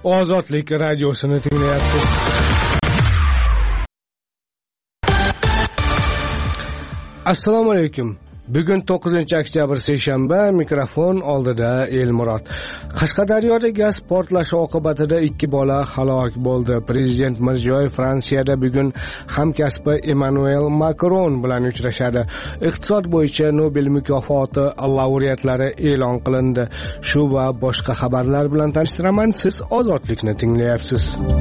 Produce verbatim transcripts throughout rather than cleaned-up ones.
Ozodlik radiosini tinglayapsiz. Assalomu alaykum. Bugun to'qqizinchi oktyabr seshanba, mikrofon oldida Elmurod. Qashqadaryoda gaz portlashi oqibatida ikki bola halok bo'ldi. Prezident Mirziyoyev Fransiyada bugun hamkasbi Emmanuel Macron bilan uchrashadi. Iqtisod bo'yicha Nobel mukofoti laureatlari e'lon qilindi. Shu va boshqa xabarlar bilan tanishtiraman. Siz Ozodlikni tinglayapsiz.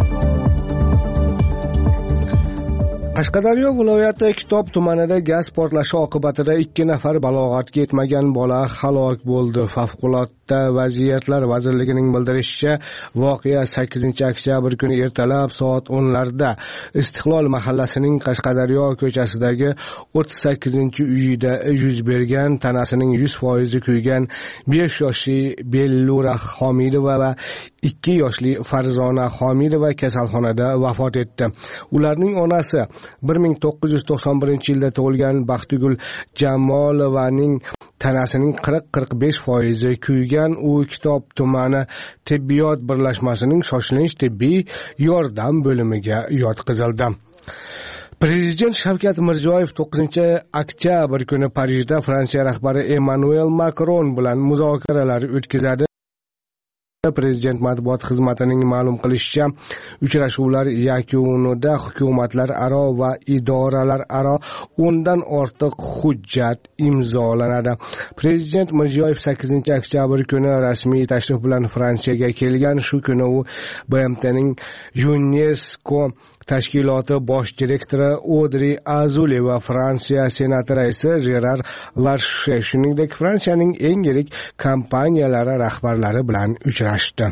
Qashqadaryo viloyati Kitob tumanida gaz portlashi oqibatida ikki nafar balog'atga yetmagan bola halok bo'ldi. Favqulodda vaziyatlar vazirligining bildirishicha, voqea sakkizinchi oktyabr kuni ertalab soat o'nlarda Istiqlol mahallasining Qashqadaryo ko'chasidagi o'ttiz sakkizinchi uyida yuz bergan. Tanasining yuz foiz kuygan besh yoshli Bellura Xomidova va ikki yoshli Farzona Xomidova kasalxonada vafot etdi. Ularning onasi bir ming to'qqiz yuz to'qson birinchi yilda tug'ilgan Baxtigul Jamolovaning tanasining qirq qirq besh foiz kuygan. U Kitob tumani tibbiyot birlashmasining shoshilinch tibbiy yordam bo'limiga yotqizildi. Prezident Shavkat Mirziyoyev to'qqizinchi oktyabr kuni Parijda Fransiya rahbari Emmanuel Macron bilan muzokaralar o'tkazadi. Prezident matbuot xizmatining ma'lum qilishicha, uchrashuvlar yakunida hukumatlar aro va idoralar aro o'ndan ortiq hujjat imzolanadi. Prezident Mirziyoyev sakkizinchi oktyabr kuni rasmiy tashrif bilan Fransiyaga kelgan. Shu kuni u B M T'ning UNESCO tashkiloti bosh direktori Audrey Azoulay va Fransiya senati raisi Gerard Larcher, shuningdek Fransiyaning eng yirik kompaniyalari rahbarlari bilan uchrashdi.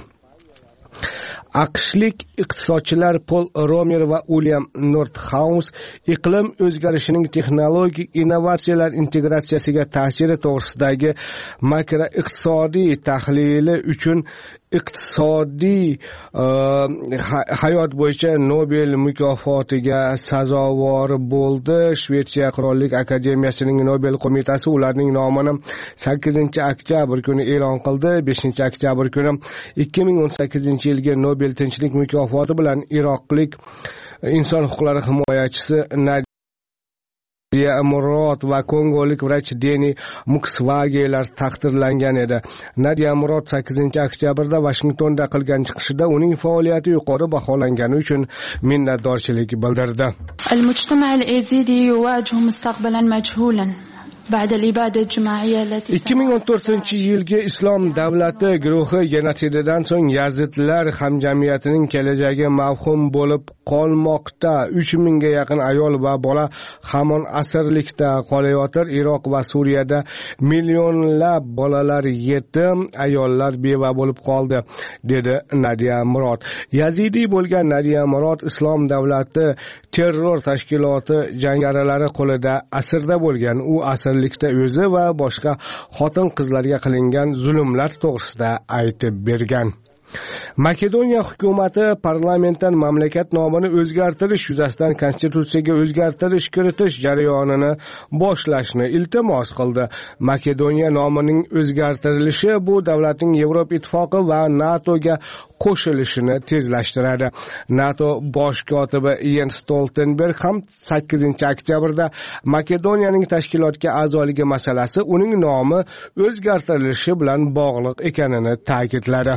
AQShlik iqtisodchilar Paul Romer va William Nordhaus iqlim o'zgarishining texnologik innovatsiyalar integratsiyasiga ta'siri to'g'risidagi makroiqtisodiy tahlili uchun iqtisodiy hayot bo'yicha Nobel mukofotiga sazovor bo'ldi. Shvetsiya Qirollik akademiyasining Nobel qo'mitasi ularning nomini sakkizinchi oktyabr kuni e'lon qildi. beshinchi oktyabr kuni ikki ming o'n sakkizinchi yilgi Nobel tinchlik mukofoti bilan iroqlik inson huquqlari himoyachisi Nadia Murod va kongolik vrach Deni Mukwege taqdirlangan edi. Nadia Murod sakkizinchi oktyabrda Washingtonda qilgan chiqishida uning faoliyati yuqori baholangani uchun minnatdorchilik bildirdi. المجتمع الأيزيدي يواجه مستقبلا مجهولا بعد الإبادة الجماعية التي ikki ming o'n to'rtinchi yilgi Islom davlati guruhi genotsididan so'ng yazidlar hamjamiyatining kelajagi mavhum bo'lib qolmoqda. uch mingga yaqin ayol va bola hamon asirlikda qolayotir. Iroq va Suriyada millionlab bolalar yetim, ayollar beva bo'lib qoldi, dedi Nadia Murod. Yazidiy bo'lgan Nadia Murod Islom davlati terror tashkiloti jangarilari qo'lida asirda bo'lgan. U asirlikda o'zi va boshqa xotin-qizlarga qilingan zulmlar to'g'risida aytib bergan. Makedoniya hukumati parlamentdan mamlakat nomini o'zgartirish yuzasidan konstitutsiyaga o'zgartirish kiritish jarayonini boshlashni iltimos qildi. Makedoniya nomining o'zgartirilishi bu davlatning Yevropa ittifoqi va NATOga qo'shilishini tezlashtiradi. NATO bosh kotibi Jens Stoltenberg ham sakkizinchi oktyabrda Makedoniyaning tashkilotga a'zoligi masalasi uning nomi o'zgartirilishi bilan bog'liq ekanini ta'kidladi.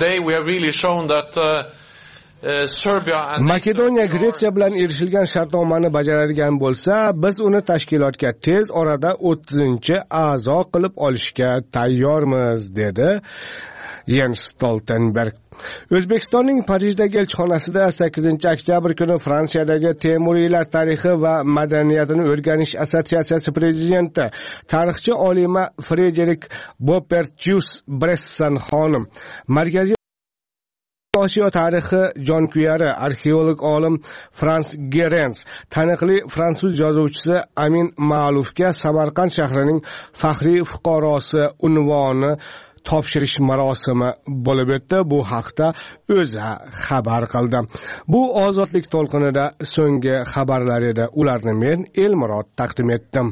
Makedoniya Gretsiya bilan erishilgan shartnomani bajaradigan bo'lsa, biz uni tashkilotga tez orada o'ttizinchi a'zo qilib olishga tayyormiz, dedi Jens Stoltenberg. O'zbekistonning Parijdagi elchixonasida sakkizinchi oktyabr kuni Fransiyadagi Temuriylar tarixi va madaniyatini o'rganish assotsiatsiyasi prezidenti, tarixchi olima Frederik Bopertius Bresson xonim, Markaziy Osiyo tarixi jonkuyari arxeolog olim Frans Gerens, taniqli fransuz yozuvchisi Amin Ma'lufga Samarqand shahrining faxriy fuqarosi unvoni topshirish marosimi bo'lib o'tdi. Bu haqda O'zA xabar qildi. Bu ozodlik to'lqinida so'nggi xabarlar edi. Ularni men Elmurod taqdim etdim.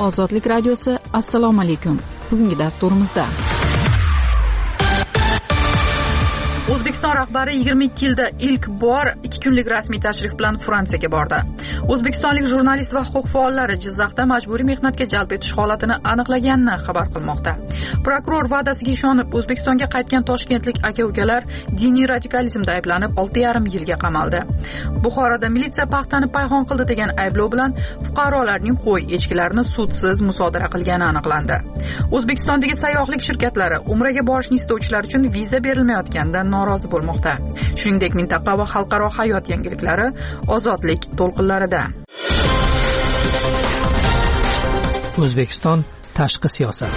Ozodlik radiosi, assalomu alaykum. Bugungi dasturimizda O'zbekiston rahbari yigirma ikki yilda ilk bor ikki kunlik rasmiy tashrif bilan Fransiyaga bordi. O'zbekistonlik jurnalist va huquq faollari Jizzaxda majburiy mehnatga jalb etish holatini aniqlaganini xabar qilmoqda. Prokuror va'dasiga ishonib O'zbekistonga qaytgan toshkentlik aka-ukalar diniy radikalizmda ayblanib olti yarim yilga qamaldi. Buxoroda militsiya paxtani payhon qildi degan ayblov bilan fuqarolarning qo'y echkilarini sudsiz musodara qilgani aniqlandi. O'zbekistondagi sayyohlik shirkatlari Umraga borishni istovchilar uchun viza berilmayotganidan norozi bo'lmoqda. Shuningdek, mintaqa va xalqaro hayot yangiliklari Ozodlik to'lqinlarida. O'zbekiston tashqi siyosat.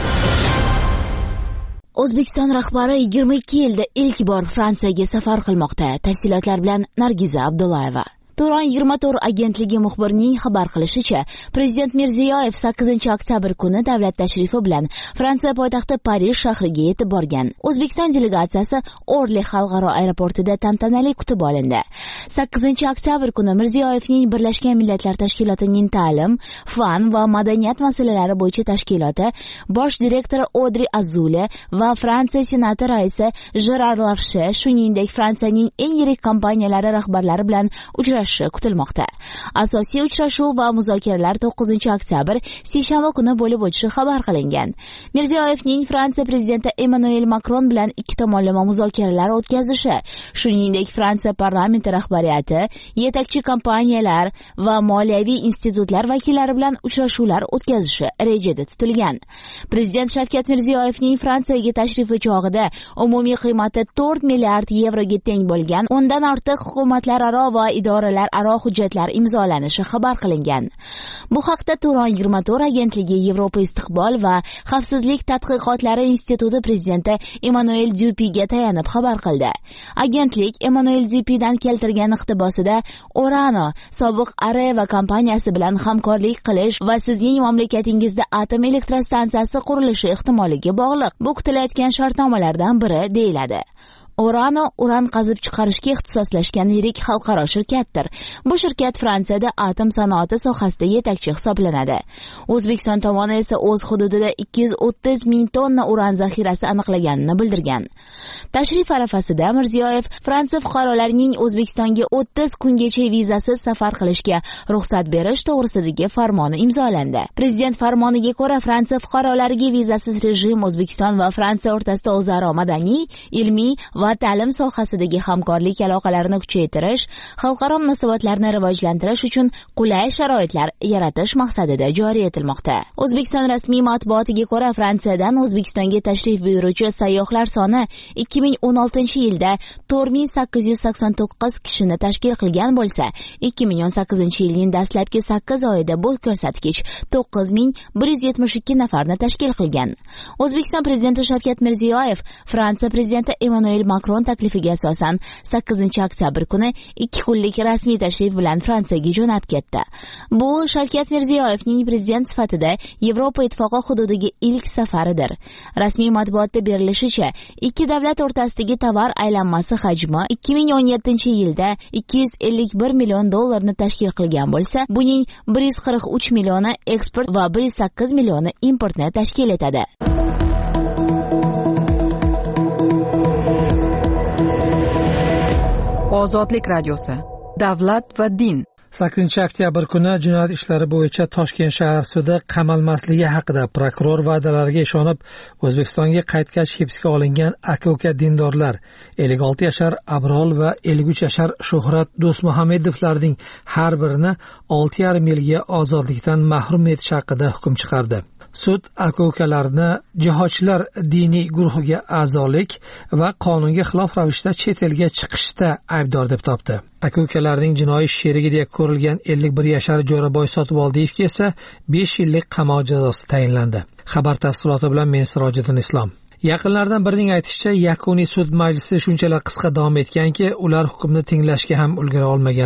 O'zbekiston rahbari yigirma ikki yilda ilk bor Fransiyaga safar qilmoqda. Tafsilotlar bilan Nargiza Abdullayeva. Turon yigirma to'rt agentligi muxbirining xabar qilishicha, Prezident Mirziyoyev sakkizinchi oktyabr kuni davlat tashrifi bilan Fransiya poytaxti Parij shahriga yetib borgan. O'zbekiston delegatsiyasi Orli xalqaro aeroportida tantanali kutib olindi. sakkizinchi oktyabr kuni Mirziyoyevning Birlashgan Millatlar Tashkilotining ta'lim, fan va madaniyat masalalari bo'yicha tashkiloti bosh direktori Odri Azule va Fransiya Senati raisi Gerard Larche, shuningdek Fransiyaning eng yirik kompaniyalari rahbarlari bilan uchrashdi kutilmoqda. Asosiy uchrashuv va muzokaralar to'qqizinchi oktyabr seshanba kuni bo'lib o'tishi xabar qilingan. Mirziyoyevning Fransiya prezidenti Emmanuel Macron bilan ikki tomonlama muzokaralar o'tkazishi, shuningdek Fransiya parlamenti rahbariyati, yetakchi kompaniyalar va moliyaviy institutlar vakillari bilan uchrashuvlar o'tkazishi rejada tutilgan. Prezident Shavkat Mirziyoyevning Fransiyaga tashrifi chog'ida umumiy qiymati to'rt milliard yevroga teng bo'lgan o'ndan ortiq hukumatlararo va idoralar aro hujjatlar imzolanishi xabar qilingan. Bu haqda Turon yigirma to'rt agentligi Yevropa istiqbol va xavfsizlik tadqiqotlari instituti prezidenti Emmanuel Dupiga tayanib xabar qildi. Agentlik Emmanuel Dupidan keltirgan iqtibosida Orano sobiq Areva kompaniyasi bilan hamkorlik qilish va sizning mamlakatingizda atom elektrostansiyasi qurilishi ehtimoliga bog'liq. Bu kutilayotgan shartnomalardan biri deyiladi. Orano uran qazib chiqarishga ixtisoslashgan yirik xalqaro shirkatdir. Bu shirkat Fransiyada atom sanoati sohasida yetakchi hisoblanadi. O'zbekiston tomoni esa o'z hududida ikki yuz o'ttiz ming tonna uran zaxirasi aniqlaganini bildirgan. Tashrif arafasida Mirziyoyev Fransiya fuqarolarining O'zbekistonga o'ttiz kungacha vizasiz safar qilishga ruxsat berish to'g'risidagi farmoni imzolandi. Prezident farmoniga ko'ra Fransiya fuqarolariga vizasiz rejim O'zbekiston va Fransiya o'rtasida o'zaro madaniy, ilmiy va ta'lim sohasidagi hamkorlik aloqalarini kuchaytirish, xalqaro munosabatlarni rivojlantirish uchun qulay sharoitlar yaratish maqsadida joriy etilmoqda. O'zbekiston rasmiy matbuotiga ko'ra, Fransiyadan O'zbekistonga tashrif buyuruvchi sayyohlar soni ikki ming o'n oltinchi yilda to'rt ming sakkiz yuz sakson to'qqiz kishini tashkil qilgan bo'lsa, ikki ming o'n sakkizinchi yilning dastlabki sakkiz oyida bu ko'rsatkich to'qqiz ming bir yuz yetmish ikki nafarni tashkil qilgan. O'zbekiston prezidenti Shavkat Mirziyoyev Fransiya prezidenti Emmanuel Macron taklifiga asosan sakkizinchi oktyabr kuni ikki kunlik rasmiy tashrif bilan Fransiyaga jo'nab ketdi. Bu Shavkat Mirziyoyevning prezident sifatida Yevropa ittifoqi hududiga ilk safaridir. Rasmiy matbuotda berilishicha, ikki davlat o'rtasidagi tovar aylanmasi hajmi ikki ming o'n yettinchi yilda ikki yuz ellik bir million dollarni tashkil qilgan bo'lsa, buning bir yuz qirq uch millioni eksport va bir yuz sakkiz millioni importni tashkil etadi. Ozodlik radiosi. Davlat va din. sakkizinchi oktyabr kuni jinoyat ishlari bo'yicha Toshkent shahar sudi qamalmasligi haqida prokuror va'dalariga ishonib O'zbekistonga qaytgach hibsga olingan aka-uka dindorlar ellik olti yashar Abrol va ellik uch yashar Shuhrat Do'stmuhammedovlarning har birini olti yarim yilga ozodlikdan mahrum etish haqida hukm chiqardi. Sud aka-ukalarni jihodchilar diniy guruhiga a'zolik va qonunga xilof ravishda chet elga chiqishda aybdor deb topdi. Aka-ukalarning jinoiy sherigi deya ko'rilgan ellik bir yashar Jo'raboy Sotiboldiyevga esa besh yillik qamoq jazosi tayinlandi. Xabar tafsiloti bilan men Sirojiddin Islom. Yaqinlardan birining aytishicha, yakuniy sud majlisi shunchalar qisqa davom etganki, ular hukmni tinglashga ham ulgura olmaganlar.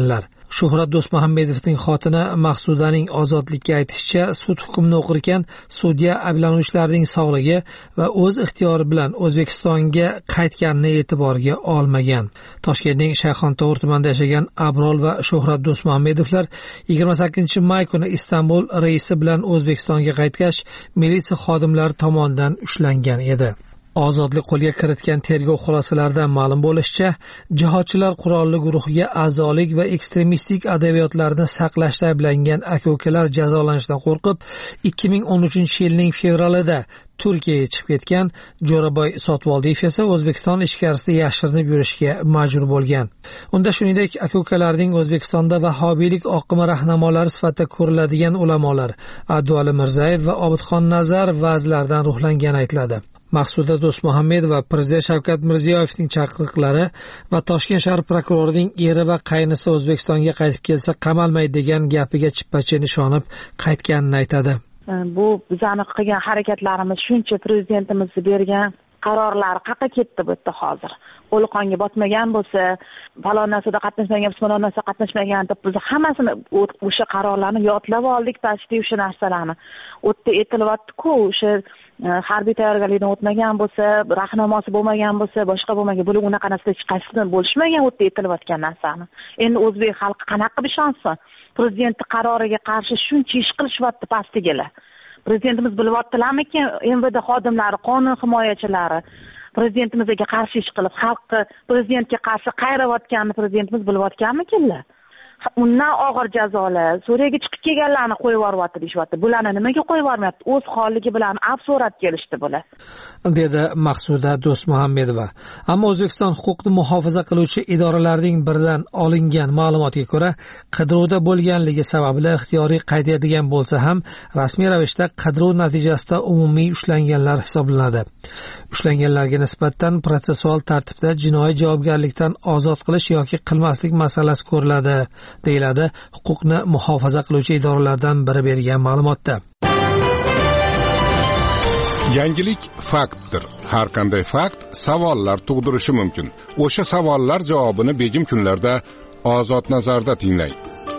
Shuhrat Do'stmuhammedovning xotini Maqsudaning ozodlikka aytishicha, sud hukmini o'qirkan sudya ayblanuvchilarning sog'ligi va o'z ixtiyori bilan O'zbekistonga qaytganini e'tiborga olmagan. Toshkentning Shayxontohur tumanida yashagan Abrol va Shuhrat Do'stmuhammedovlar yigirma sakkizinchi may kuni Istanbul reysi bilan O'zbekistonga qaytgach, militsiya xodimlari tomonidan ushlangan edi. Ozodlik qo'lga kiritgan tergov xulosalaridan ma'lum bo'lishicha, jihodchilar qurolli guruhiga a'zolik va ekstremistik adabiyotlarni saqlashda ayblangan aka-ukalar jazolanishdan qo'rqib, ikki ming o'n uchinchi yilning fevralida Turkiyaga chiqib ketgan. Jo'raboy Sotvoldiyev esa O'zbekiston ichkarisida yashirinib yurishga majbur bo'lgan. Unda shuningdek, aka-ukalarning O'zbekistonda vahobiylik oqimi rahnamolari sifatida ko'riladigan ulamolar Abduali Mirzayev va Obidxon Nazar va'zlaridan ruhlangani aytiladi. Maqsuda Do'stmuhammedova Prezident Shavkat Mirziyoyevning chaqiriqlari va Toshkent shahar prokurorining eri va qaynisi O'zbekistonga qaytib kelsa qamalmaydi degan gapiga chippa-chin ishonib qaytganini aytadi. Bu bizani qilgan harakatlarimiz shuncha prezidentimiz bergan qarorlari qaqa ketdi bu yerda hozir. Qo'li qonga botmagan bo'lsa, falon narsada qatnashmagan, falon narsada qatnashmagan deb biz hammasini o'sha qarorlarni yodlab oldik, tashdi o'sha narsalarni. O'tda aytilyapti-ku, o'sha harbiy tayyorgarlikdan o'tmagan bo'lsa, rahnamosi bo'lmagan bo'lsa, boshqa bo'lmagan, bo'lib unaqa narsaga chiqishdan bo'lishmagan o'tda aytilayotgan narsani. Endi o'zbek xalqi qanaqa qilib ishonsin? Prezidentning qaroriga qarshi shuncha ish qilishyapti pastigalar. Prezidentimiz bilyaptilarmikin, M V D xodimlari, qonun himoyachilari prezidentimizga qarshi ish qilib, xalqni prezidentga qarshi qayrayotganini prezidentimiz bilyaptganmikinlar? Undan og'ir jazolar, Suriyaga chiqib kelganlarni qo'yib yuboryapti deyapti. Bularni nimaga qo'yib yubormayapti? O'z xonligi bilan af so'rab kelishdi bular. dedi Maqsuda Do'stmuhammedova. Ammo O'zbekiston huquqni muhofaza qiluvchi idoralarining biridan olingan ma'lumotga ko'ra, qidiruvda bo'lganligi sababli ixtiyoriy qaytadigan bo'lsa ham, rasmiy ravishda qidiruv natijasida umumiy ushlanganlar hisoblanadi. Ushlanganlarga nisbatan protsessual tartibda jinoiy javobgarlikdan ozod qilish yoki qilmaslik masalasi ko'riladi, deyiladi huquqni muhofaza qiluvchi idoralardan biri bergan ma'lumotda. Yangilik faktdir. Har qanday fakt savollar tug'dirishi mumkin. O'sha savollar javobini begim kunlarda Ozod nazarda tinglang.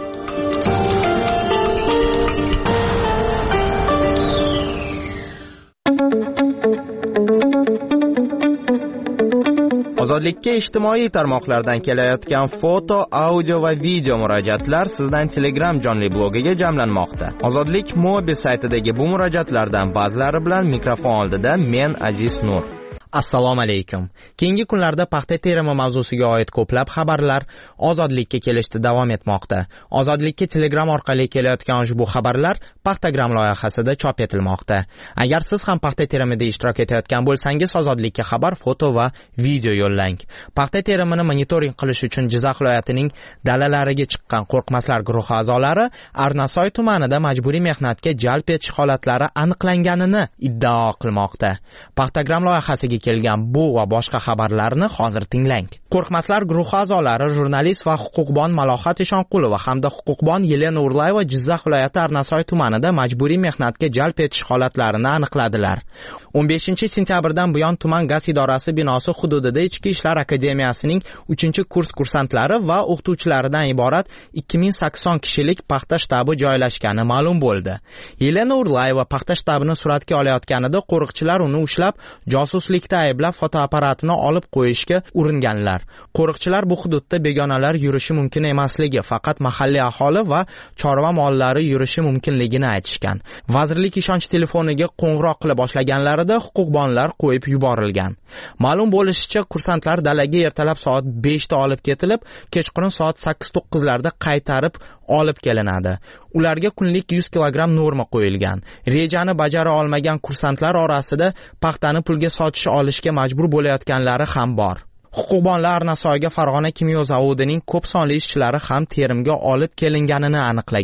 Ozodlikka ijtimoiy tarmoqlardan kelayotgan foto, audio va video murojaatlar sizdan Telegram jonli blogiga jamlanmoqda. Ozodlik Mobi saytidagi bu murojaatlardan ba'zilari bilan mikrofon oldida men Aziz Nur. Assalomu alaykum. Keyingi kunlarda paxta terimi mavzusiga oid ko'plab xabarlar Ozodlikka kelishda davom etmoqda. Ozodlikka Telegram orqali kelayotgan ushbu xabarlar Paxtagram loyihasida chop etilmoqda. Agar siz ham paxta terimida ishtirok etayotgan bo'lsangiz, Ozodlikka xabar, foto va video yo'llang. Paxta terimini monitoring qilish uchun Jizzax viloyatining dalalariga chiqqan qo'rqmaslar guruhi a'zolari Arnasoy tumanida majburiy mehnatga jalb etish holatlari aniqlanganini iddao qilmoqda. Paxtagram loyihasiga kelgan bu va boshqa xabarlarni hozir tinglang. Qo'rqmaslar guruhi a'zolari jurnalist va huquqbon Malohat Eshonqulova hamda huquqbon Yelena Urlayeva Jizzax viloyati Arnasoy tumanida majburiy mehnatga jalb etish holatlarini aniqladilar. o'n beshinchi sentyabrdan buyon tuman gaz idorasi binosi hududida Ichki ishlar akademiyasining uchinchi kurs kursantlari va o'qituvchilaridan iborat ikki ming sakson kishilik paxta shtabi joylashgani ma'lum bo'ldi. Yelena Urlayeva paxta shtabini suratga olayotganida qo'riqchilar uni ushlab, josuslikda ayblab fotoapparatini olib qo'yishga uringanlar. Qo'riqchilar bu hududda begonalar yurishi mumkin emasligi, faqat mahalliy aholi va chorva mollari yurishi mumkinligini aytishgan. Vazirlik ishonch telefoniga qo'ng'iroq qila boshlaganlar huquqbonlar qo'yib yuborilgan. Ma'lum bo'lishicha, kursantlar dalaga ertalab soat beshda olib ketilib, kechqurun soat sakkiz to'qqiz larda qaytarib olib kelinadi. Ularga kunlik yuz kilogramm norma qo'yilgan. Rejani bajara olmagan kursantlar orasida paxtani pulga sotish olishga majbur bo'layotganlari ham bor. Huquqbonlar Arnasoyga Farg'ona kimyo zavodining ko'p sonli ishchilari ham terimga olib kelinganini aniqlagan.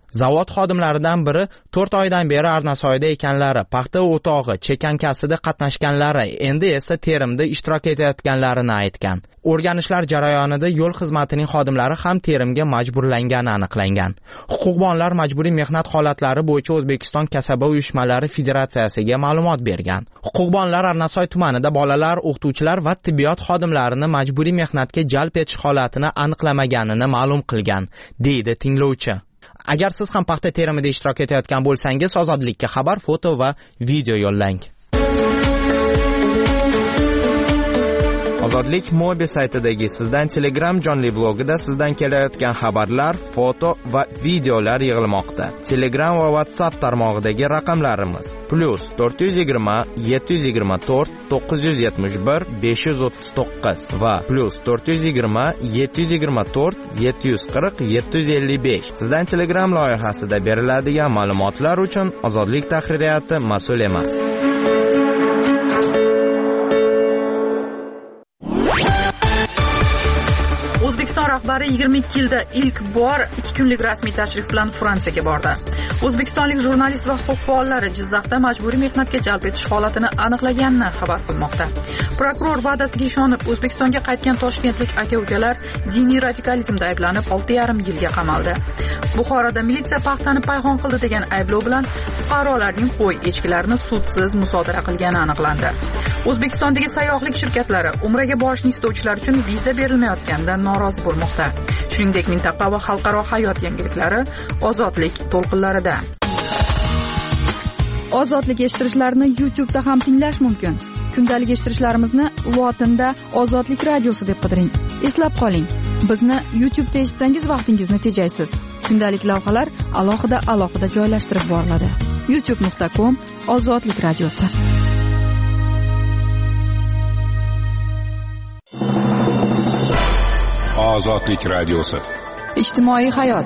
Zavod xodimlaridan biri to'rt oydan beri Arnasoyda ekanlari, paxta o'tog'i, chekankasida qatnashganlari, endi esa terimda ishtirok etayotganlarini aytgan. O'rganishlar jarayonida yo'l xizmatining xodimlari ham terimga majburlangani aniqlangan. Huquqbonlar majburiy mehnat holatlari bo'yicha O'zbekiston kasaba uyushmalari federatsiyasiga ma'lumot bergan. Huquqbonlar Arnasoy tumanida bolalar, o'qituvchilar va tibbiyot xodimlarini majburiy mehnatga jalb etish holatini aniqlamaganini ma'lum qilgan, deydi tinglovchi. Agar siz ham paxta terimida ishtirok etayotgan bo'lsangiz, Ozodlikka xabar, foto va video yo'llang. Ozodlik Mobi saytidagi sizdan Telegram jonli blogida sizdan kelayotgan xabarlar, foto va videolar yig'ilmoqda. Telegram va WhatsApp tarmog'idagi raqamlarimiz plus to'rt yuz yigirma yetti yuz yigirma to'rt to'qqiz yuz yetmish bir besh yuz o'ttiz to'qqiz va plus to'rt yuz yigirma yetti yuz yigirma to'rt yetti yuz qirq yetti yuz ellik besh. Sizdan Telegram loyihasida beriladigan ma'lumotlar uchun Ozodlik tahririyati mas'ul emas. O'zbekiston rahbari yigirma ikki yilda ilk bor ikki kunlik rasmiy tashrif bilan Fransiyaga bordi. O'zbekistonlik jurnalist va huquq faollari Jizzaxda majburiy mehnatga jalb etish holatini aniqlaganini xabar qilmoqda. Prokuror va'dasiga ishonib O'zbekistonga qaytgan toshkentlik aka-ukalar diniy radikalizmda ayblanib olti yarim yilga qamaldi. Buxoroda militsiya paxtani payhon qildi degan ayblov bilan fuqarolarning qo'y, echkilarini sudsiz musodara qilgani aniqlandi. O'zbekistondagi sayyohlik shirkatlari Umraga borishni istovchilar uchun viza berilmayotganidan norozi bo'lmoqda. Shuningdek, mintaqa va xalqaro hayot yangiliklari Ozodlik to'lqinlarida. Ozodlik eshittirishlarni YouTube da ham tinglash mumkin. Kundalik eshittirishlarimizni lotinda Ozodlik radiosi deb qidiring. Eslab qoling, bizni YouTube da eshitsangiz vaqtingizni tejaysiz. Kundalik lavhalar alohida alohida joylashtirib boriladi. youtube nuqta com Ozodlik radiosi. Ozodlik radiosi. Ijtimoiy hayot.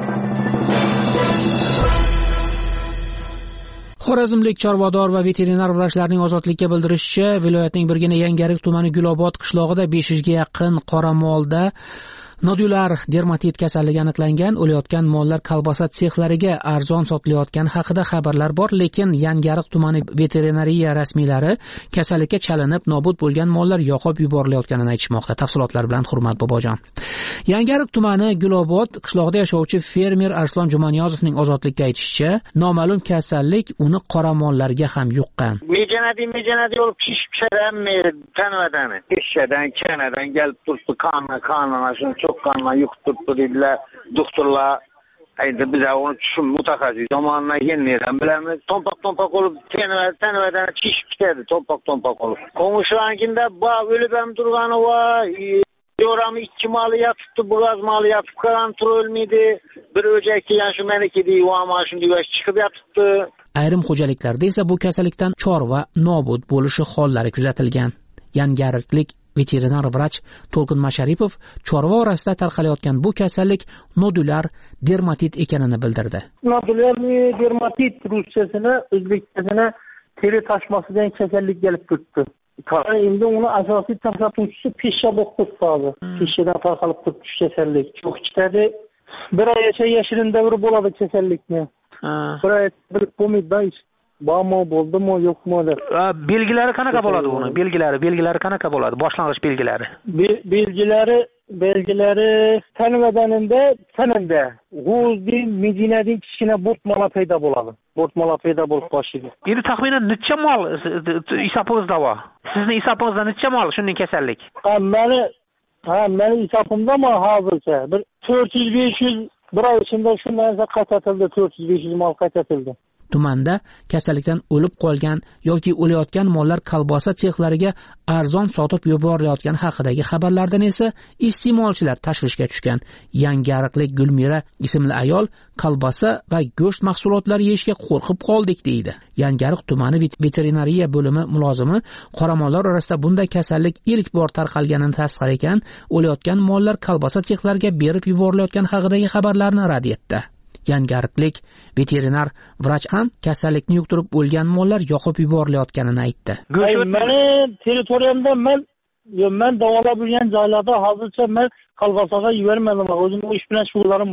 Xorazmlik chorvador va veterinar vrachlarning Ozodlikka bildirishicha, viloyatning Birgina Yangarik tumani Gulobod qishlog'ida besh yuzga yaqin qoramolda nodular dermatit kasalligi aniqlangan. O'layotgan mollar kolbasa sexlariga arzon sotilayotgani haqida xabarlar bor, lekin Yangariq tumani veterinariya rasmiylari kasallikka chalinib nobud bo'lgan mollar yoqib yuborilayotganini aytishmoqda. Tafsilotlar bilan Hurmat Bobojon. Yangariq tumani Gulobod qishlog'ida yashovchi fermer Arslon Jumaniyozovning Ozodlikka aytishicha, noma'lum kasallik uni qoramollarga ham yuqqan. Mejanadi mejanadi olib pishishdan tanvadan, pishishdan, kanadan kelib turibdi, qonni qonni shuni çok kanma yuqtiribdi dedilar doktorlar. Ayda biz onu tushun mutaxassis tomonidan yeniden bilamiz. Tompak tompak olup tanvadan pishib ketadi, tompak tompak olup. Qo'mishlarnikida ba o'lib ham turgani var. Yoramı ikki malı yatıptı, boğaz malı yatıp kalan tur ölmedi. Bir öcek yani şu meniki deyip o ama şimdi çıkıp yatıptı. Ayrim xo'jaliklarda esa bu kasallikdan chorva nobud bo'lishi hollari kuzatilgan. Yangariklik veterinar vrach To'lqin Masharipov chorva orasida tarqalayotgan bu kasallik nodular dermatit ekanini bildirdi. Nodular dermatit ruschasini, o'zbekchasini teri tashmasidan kasallik kelib turibdi. Endi uni asosiy tarqatuvchisi peshsha bo'lib turibdi. Peshshadan tarqalib turibdi kasallik. Çok chiqadi. Bir oygacha yashirin davri bo'ladi kasallikni. Bir oy bilib bo'lmaydi. Bormi, bo'ldimi, yo'qmi deb. Belgilari qanaqa bo'ladi uni? Belgilari, belgilari qanaqa bo'ladi? Boshlang'ich belgilari. Belgilari, belgilari tanvadanida, tanada g'o'zdin, medinadan kichkina bo'tmolar paydo bo'ladi. Bo'tmolar paydo bo'lib boshlaydi. Endi taxminan necha mol hisobingizda bor? Sizning hisobingizda necha mol shunday kasallik? Ha, meni ha, meni hisobimda mo hozircha bir to'rt yuz besh yuz bir oy ichida shu narsa qaytatildi, to'rt yuz besh yuz mol qaytatildi. Tumanda kasallikdan o'lib qolgan yoki o'layotgan mollar kolbasa sexlariga arzon sotib yuborilayotgani haqidagi xabarlardan esa iste'molchilar tashvishga tushgan. Yangariqlik Gulmira ismli ayol kolbasa va go'sht mahsulotlari yeyishga qo'rqib qoldik deydi. Yangariq tumani veterinariya bo'limi mulozimi qoramollar orasida bunday kasallik ilk bor tarqalganini tasdiqlar ekan, o'layotgan mollar kolbasa sexlariga berib yuborilayotgani haqidagi xabarlarni rad etdi. Yangariqlik veterinar vrach ham kasallikni yuqtirib o'lgan mollar yoqib yuborilayotganini aytdi. Meni territoriyamda men men davolab yurgan joylarda hozircha men kolbasaga yubormadim. O'zim ish bilan shug'ullarim bor.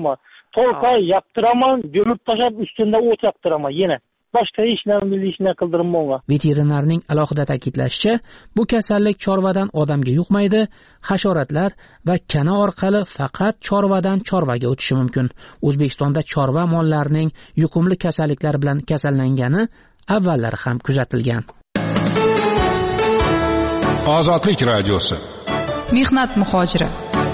Tolkay yaptıraman, gömüp taşab üstünde o't yaptıraman yine. Boshqa hech narsa hech narsa qildirmayman. Veterinarning alohida ta'kidlashicha, bu kasallik chorvadan odamga yuqmaydi, hasharotlar va kana orqali faqat chorvadan chorvaga o'tishi mumkin. O'zbekistonda chorva mollarining yuqumli kasalliklar bilan kasallangani avvallari ham kuzatilgan. Ozodlik radiosi. Mehnat muhojiri.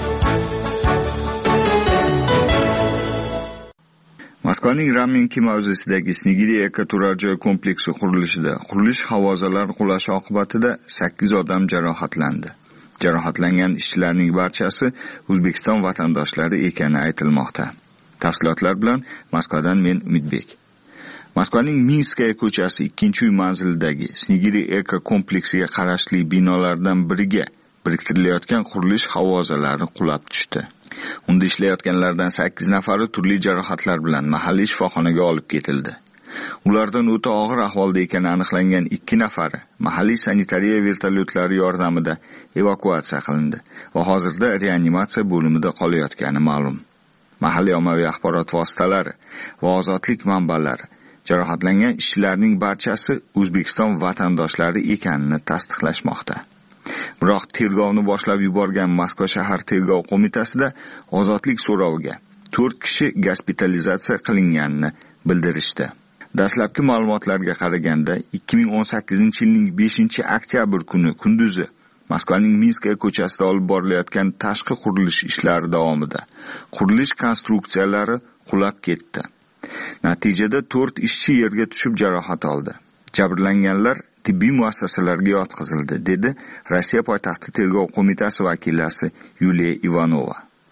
Moskvaning Ramenki mavzesidagi Snigiri ekoturar joy kompleksi qurilishida qurilish havozalari qulashi oqibatida sakkiz odam jarohatlandi. Jarohatlangan ishchilarning barchasi O'zbekiston vatandoshlari ekani aytilmoqda. Tafsilotlar bilan Moskvadan men Umidbek. Moskvaning Minskaya ko'chasi ikkinchi uy manzilidagi Snigiri eko kompleksiga qarashli binolardan biriga biriktirilayotgan qurilish havozalari qulab tushdi. Unda ishlayotganlardan sakkiz nafari turli jarohatlar bilan mahalliy shifoxonaga olib ketildi. Ulardan o'ta og'ir ahvolda ekani aniqlangan ikki nafari mahalliy sanitariya vertolyotlari yordamida evakuatsiya qilindi va hozirda reanimatsiya bo'limida qolayotgani ma'lum. Mahalliy ommaviy axborot vositalari va ozodlik manbalari jarohatlangan ishchilarning barchasi O'zbekiston vatandoshlari ekanini tasdiqlashmoqda. Biroq tergovni boshlab yuborgan Moskva shahar tergov qo'mitasida ozodlik so'roviga to'rt kishi gospitalizatsiya qilinganini bildirishdi. Dastlabki ma'lumotlarga qaraganda ikki ming o'n sakkizinchi yilning beshinchi oktyabr kuni kunduzi Moskvaning Minskaya ko'chasida olib borilayotgan tashqi qurilish ishlari davomida qurilish konstruksiyalari qulab ketdi. Natijada to'rt ishchi yerga tushib jarohat oldi. Jabrlanganlar tibbiy muassasalarga yotqizildi, dedi Rossiya poytaxti tergov qo'mitasi vakilasi Yuliya Ivanova.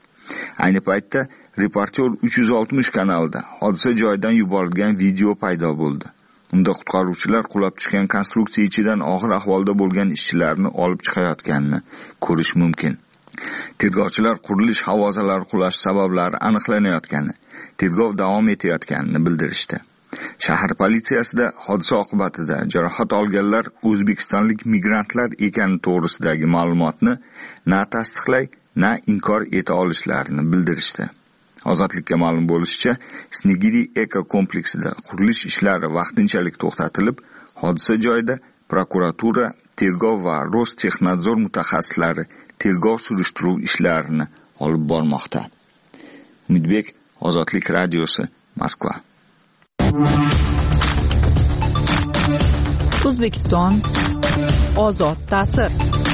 Ayni paytda Reporter uch yuz oltmish kanalida hodisa joyidan yuborilgan video paydo bo'ldi. Unda qutqaruvchilar qulab tushgan konstruksiya ichidan og'ir ahvolda bo'lgan ishchilarni olib chiqayotganini ko'rish mumkin. Tergovchilar qurilish havozalari qulash sabablari aniqlanayotgani, tergov davom etayotganini bildirishdi. Shahar politsiyasida hodisa oqibatida jarohat olganlar o'zbekistonlik migrantlar ekani to'g'risidagi ma'lumotni na tasdiqlay, na inkor eta olishlarini bildirishdi. Ozodlikka ma'lum bo'lishicha, Snigiri eko kompleksida qurilish ishlari vaqtinchalik to'xtatilib, hodisa joyida prokuratura, tergov va Rostexnadzor mutaxassislari tergov surishtiruv ishlarini olib bormoqda. Umidbek, Ozodlik radiosi, Moskva. O'zbekiston ozod ta'sir.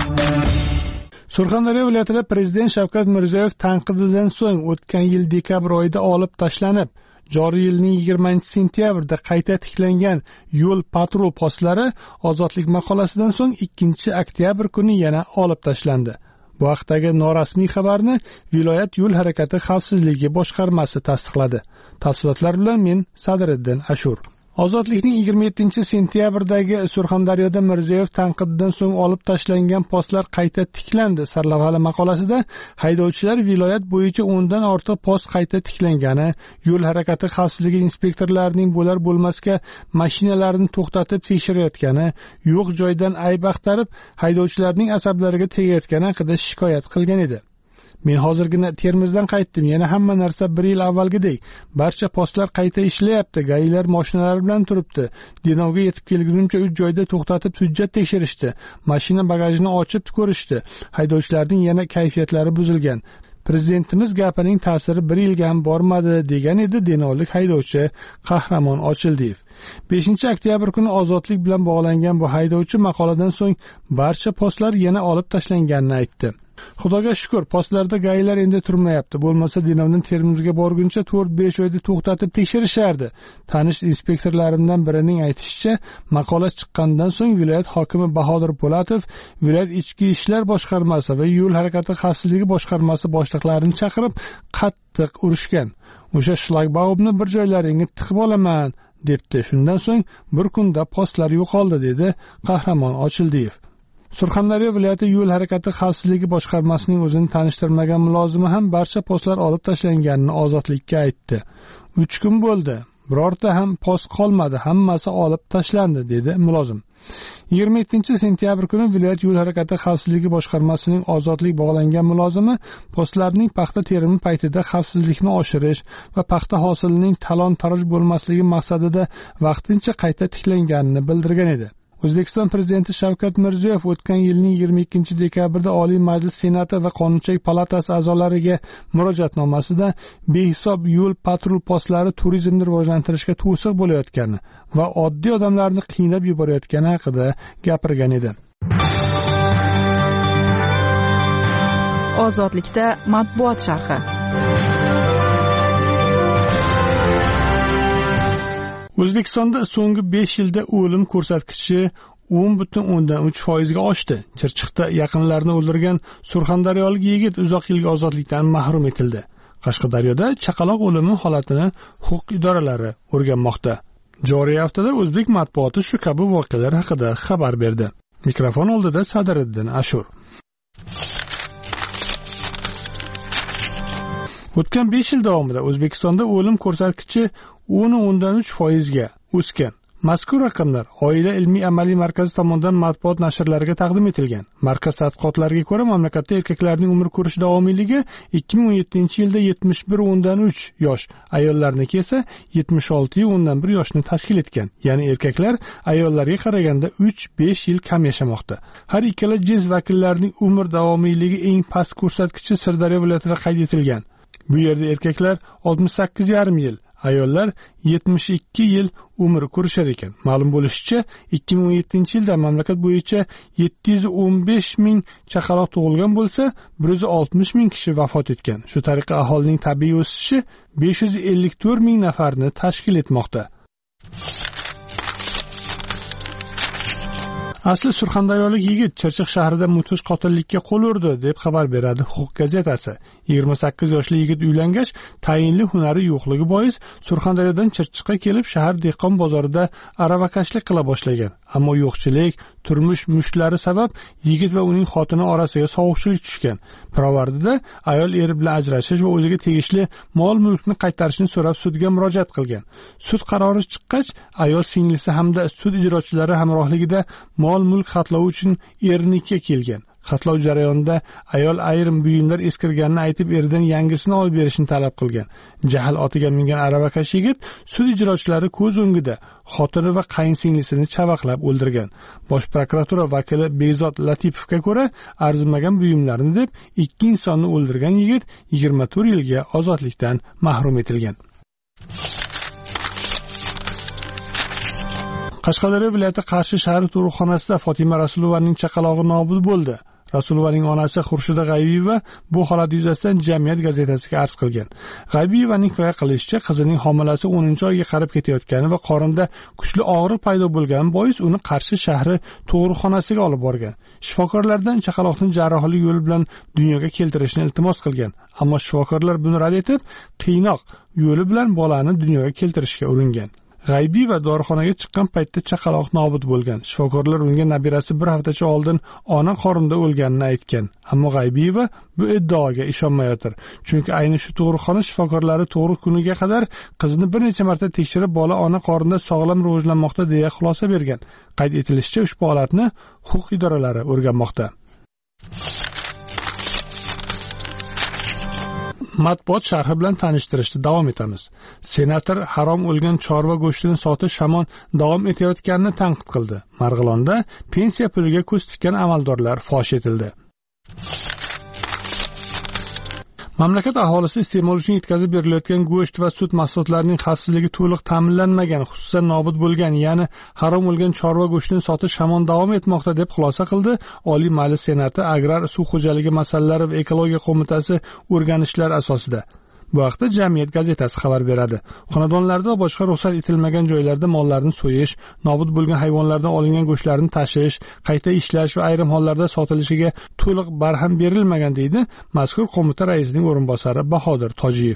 Surxondaryo viloyatida prezident Shavkat Mirziyoyev tanqididan so'ng o'tgan yil dekabr oyida olib tashlanib, joriy yilning yigirmanchi sentyabrda qayta tiklangan yo'l patrul postlari ozodlik maqolasidan so'ng ikkinchi oktyabr kuni yana olib tashlandi. Bu haqdagi norasmiy xabarni viloyat yo'l harakati xavfsizligi boshqarmasi tasdiqladi. Tafsilotlar bilan men Sadriddin Ashur. Ozodlikning yigirma yettinchi sentyabrdagi Surxondaryoda Mirziyoyev tanqididan so'ng olib tashlangan postlar qayta tiklandi sarlavhali maqolasida haydovchilar viloyat bo'yicha o'ndan ortiq post qayta tiklangani, yo'l harakati xavfsizligi inspektorlarining bo'lar bo'lmasga mashinalarini to'xtatib tekshirayotgani, yo'q joydan ayb axtarib haydovchilarning asablariga tegayotgani haqida shikoyat qilgan edi. Men hozirgina Termizdan qaytdim. Yana hamma narsa bir yil avvalgidek. Barcha postlar qayta ishlayapti. Gayilar mashinalar bilan turibdi. Denovga yetib kelgunimcha uch joyda to'xtatib hujjat tekshirishdi. Mashina bagajini ochib ko'rishdi. Haydovchilarning yana kayfiyatlari buzilgan. Prezidentimiz gapining ta'siri bir yilga ham bormadi, degan edi denovlik haydovchi Qahramon Ochildiyev. beshinchi oktyabr kuni ozodlik bilan bog'langan bu haydovchi maqoladan so'ng barcha postlar yana olib tashlanganini aytdi. Xudoga shukr, postlarda gayilar endi turmayapti. Bo'lmasa Denovdan Termizga borguncha to'rt besh oyda to'xtatib tekshirishardi. Tanish inspektorlarimdan birining aytishicha, maqola chiqqandan so'ng viloyat hokimi Bahodir Po'latov viloyat ichki ishlar boshqarmasi va yo'l harakati xavfsizligi boshqarmasi boshliqlarini chaqirib qattiq urushgan. O'sha shlagbaumni bir joylaringga tiqib olaman debdi. Shundan so'ng bir kunda postlar yo'qoldi, dedi Qahramon Ochildiyev. Surxondaryo viloyati yo'l harakati xavfsizligi boshqarmasining o'zini tanishtirmagan mulozimi ham barcha postlar olib tashlanganini ozodlikka aytdi. uch kun bo'ldi. Birorta ham post qolmadi, hammasi olib tashlandi, dedi mulozim. yigirma yettinchi sentyabr kuni viloyat yo'l harakati xavfsizligi boshqarmasining ozodlik bog'langan mulozimi postlarning paxta terimi paytida xavfsizlikni oshirish va paxta hosilining talon-taroj bo'lmasligi maqsadida vaqtincha qayta tiklanganini bildirgan edi. O'zbekiston Prezidenti Shavkat Mirziyoyev o'tgan yilning yigirma ikkinchi dekabrda Oliy Majlis Senati va Qonunchilik palatasi a'zolariga murojaatnomasida behisob yo'l patrul postlari turizmni rivojlantirishga to'siq bo'layotgani va oddiy odamlarni qiynab yuborayotgani haqida gapirgan edi. Ozodlikda matbuot sharhi. O'zbekistonda so'nggi besh yilda o'lim ko'rsatkichi o'n butun o'ndan uch foizga oshdi. Chirchiqda yaqinlarini o'ldirgan surxondaryolik yigit uzoq yilga ozodlikdan mahrum etildi. Qashqadaryoda chaqaloq o'limi holatini huquq idoralari o'rganmoqda. Joriy haftada o'zbek matbuoti shu kabi voqealar haqida xabar berdi. Mikrofon oldida Sadiriddin Ashur. O'tgan besh yil davomida O'zbekistonda o'lim ko'rsatkichi o'n o'ndan uch foizga o'sgan. Mazkur raqamlar Oila ilmiy amaliy markazi tomonidan matbuot nashrlariga taqdim etilgan. Markaz tadqiqotlariga ko'ra, mamlakatda erkaklarning umr ko'rish davomiyligi ikki ming o'n yettinchi yilda yetmish bir o'ndan uch yosh, ayollarniki esa yetmish olti o'ndan bir yoshni tashkil etgan. Ya'ni erkaklar ayollarga qaraganda uch besh yil kam yashamoqda. Har ikkala jins vakillarining umr davomiyligi eng past ko'rsatkichi Sirdaryo viloyatida qayd etilgan. Bu yerda erkaklar oltmish sakkiz yarim yil, ayollar yetmish ikki yil umr ko'rishar ekan. Ma'lum bo'lishicha, ikki ming o'n yettinchi yilda mamlakat bo'yicha yetti yuz o'n besh ming chaqaloq tug'ilgan bo'lsa, bir yuz oltmish ming kishi vafot etgan. Shu tariqa aholining tabiiy o'sishi besh yuz ellik to'rt ming nafarni tashkil etmoqda. Asli surxondaryolik yigit Chirchiq shahrida mudhish qotillikka qo'l urdi deb xabar beradi Huquq gazetasi. yigirma sakkiz yoshli yigit uylangach, tayinli hunari yo'qligi bois Surxondaryodan Chirchiqqa kelib shahar dehqon bozorida aravakashlik qila boshlagan. Ammo yo'qchilik, turmush mushtlari sabab yigit va uning xotini orasiga sovuqchilik tushgan. Pirovardida ayol eri bilan ajrashish va o'ziga tegishli mol-mulkni qaytarishni so'rab sudga murojaat qilgan. Sud qarori chiqqach, ayol singlisi hamda sud ijrochilari hamrohligida mol-mulk xatlovi uchun ernikiga kelgan. Xatlov jarayonida ayol ayrim buyumlar eskirganini aytib eridan yangisini olib berishni talab qilgan. Jahl otiga mingan aravakash yigit sud ijrochilari ko'z o'ngida xotini va qayinsinglisini chavaqlab o'ldirgan. Bosh prokuratura vakili Bezod Latipovga ko'ra, arzimagan buyumlarni deb ikki insonni o'ldirgan yigit yigirma to'rt yilga ozodlikdan mahrum etilgan. Qashqadaryo viloyati Qarshi shahar tug'ruqxonasida Fotima Rasulovaning chaqalog'i nobud bo'ldi. Rasulovaning onasi Xurshida G'aybiyeva bu holat yuzasidan Jamiyat gazetasiga arz qilgan. G'aybiyevaning hikoya qilishicha, qizining homilasi o'ninchi oyga qarab ketayotgani va qorinda kuchli og'riq paydo bo'lgani bois uni Qarshi shahri tug'ruqxonasiga olib borgan. Shifokorlardan chaqaloqni jarrohlik yo'li bilan dunyoga keltirishni iltimos qilgan, ammo shifokorlar buni rad etib, qiynoq yo'li bilan bolani dunyoga keltirishga uringan. G'aybiyeva dorixonaga chiqqan paytda chaqaloq nobud bo'lgan. Shifokorlar unga nabirasi bir haftacha oldin ona qorinda o'lganini aytgan. Ammo G'aybiyeva bu iddaoga ishonmayotir. Chunki ayni shu tug'ruqxona shifokorlari tug'ruq kuniga qadar qizni bir necha marta tekshirib, bola ona qorinda sog'lom rivojlanmoqda deya xulosa bergan. Qayd etilishicha, ushbu holatni huquq idoralari o'rganmoqda. Matbuot sharhi bilan tanishtirishda davom etamiz. Senator harom o'lgan chorva go'shtini sotish hamon davom etayotganini tanqid qildi. Marg'ilonda pensiya puliga ko'z tikkan amaldorlar fosh etildi. Mamlakat aholisi iste'mol uchun yetkazib berilayotgan go'sht va sut mahsulotlarining xavfsizligi to'liq ta'minlanmagan, xususan nobud bo'lgan, ya'ni harom o'lgan chorva go'shtini sotish hamon davom etmoqda deb xulosa qildi Oliy Majlis Senati Agrar suv xo'jaligi masalalari va ekologiya qo'mitasi o'rganishlar asosida. Bu haqda Jamiyat gazetasi xabar beradi. Xonadonlarda va boshqa ruxsat etilmagan joylarda mollarni so'yish, nobud bo'lgan hayvonlardan olingan go'shtlarni tashish, qayta ishlash va ayrim hollarda sotilishiga to'liq barham berilmagan deydi mazkur qo'mita raisining o'rinbosari Bahodir Tojiyev.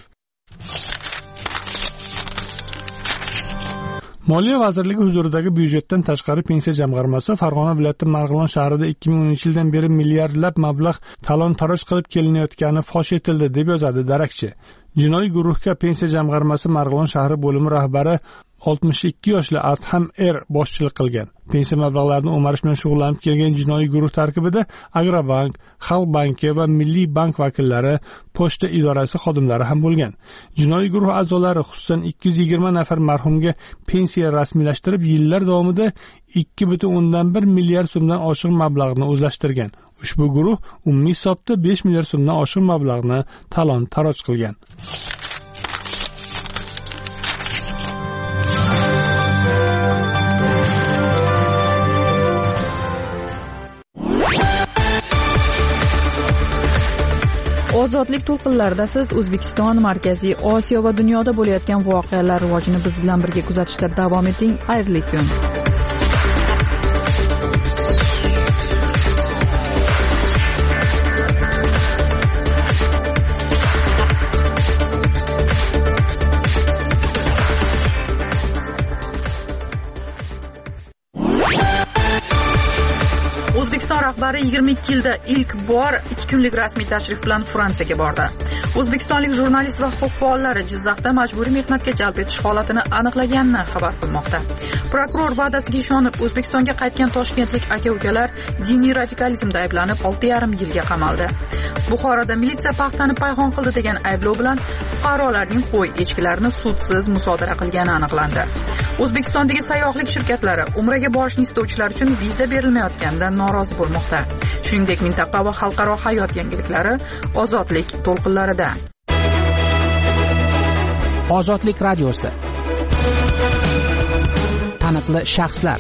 Moliya vazirligi huzuridagi byudjetdan tashqari pensiya jamg'armasi Farg'ona viloyati Marg'ilon shahrida ikki ming o'ninchi yildan beri milliardlab mablag' talon-taroj qilib kelinayotgani fosh etildi deb yozadi darakchi. Jinoiy guruhga pensiya jamg'armasi Marg'ilon shahri bo'limi rahbari oltmish ikki yoshli Adham Er boshchilik qilgan. Pensiya mablag'larini o'marish bilan shug'ullanib kelgan jinoiy guruh tarkibida Agrobank, Xalq banki va Milliy bank vakillari, pochta idorasi xodimlari ham bo'lgan. Jinoiy guruh a'zolari xususan ikki yuz yigirma nafar marhumga pensiya rasmiylashtirib, yillar davomida ikki butun o'ndan bir milliard so'mdan oshiq mablag'ni o'zlashtirgan. Ushbu guruh umumiy hisobda besh milliard so'mdan oshiq mablag'ni talon-taroj qilgan. Ozodlik to'lqinlarida siz O'zbekiston, Markaziy Osiyo va dunyoda bo'layotgan voqealar rivojini biz bilan birga kuzatishda davom eting. Xayrli kun. O'zbekiston rahbari yigirma ikki yilda ilk bor ikki kunlik rasmiy tashrif bilan Fransiyaga bordi. O'zbekistonlik jurnalist va huquq faollari Jizzaxda majburiy mehnatga jalb etish holatini aniqlaganini xabar qilmoqda. Prokuror va'dasiga ishonib O'zbekistonga qaytgan toshkentlik aka-ukalar diniy radikalizmda ayblanib olti yarim yilga qamaldi. Buxoroda militsiya paxtani payhon qildi degan ayblov bilan fuqarolarning qo'y echkilarini sudsiz musodara qilgani aniqlandi. O'zbekistondagi sayyohlik shirkatlari Umraga borishni istovchilar uchun viza berilmayotganidan norozi bo'lmoqda. Shuningdek, mintaqa va xalqaro hayot yangiliklari Ozodlik to'lqinlarida. Ozodlik radiosi. Taniqli shaxslar.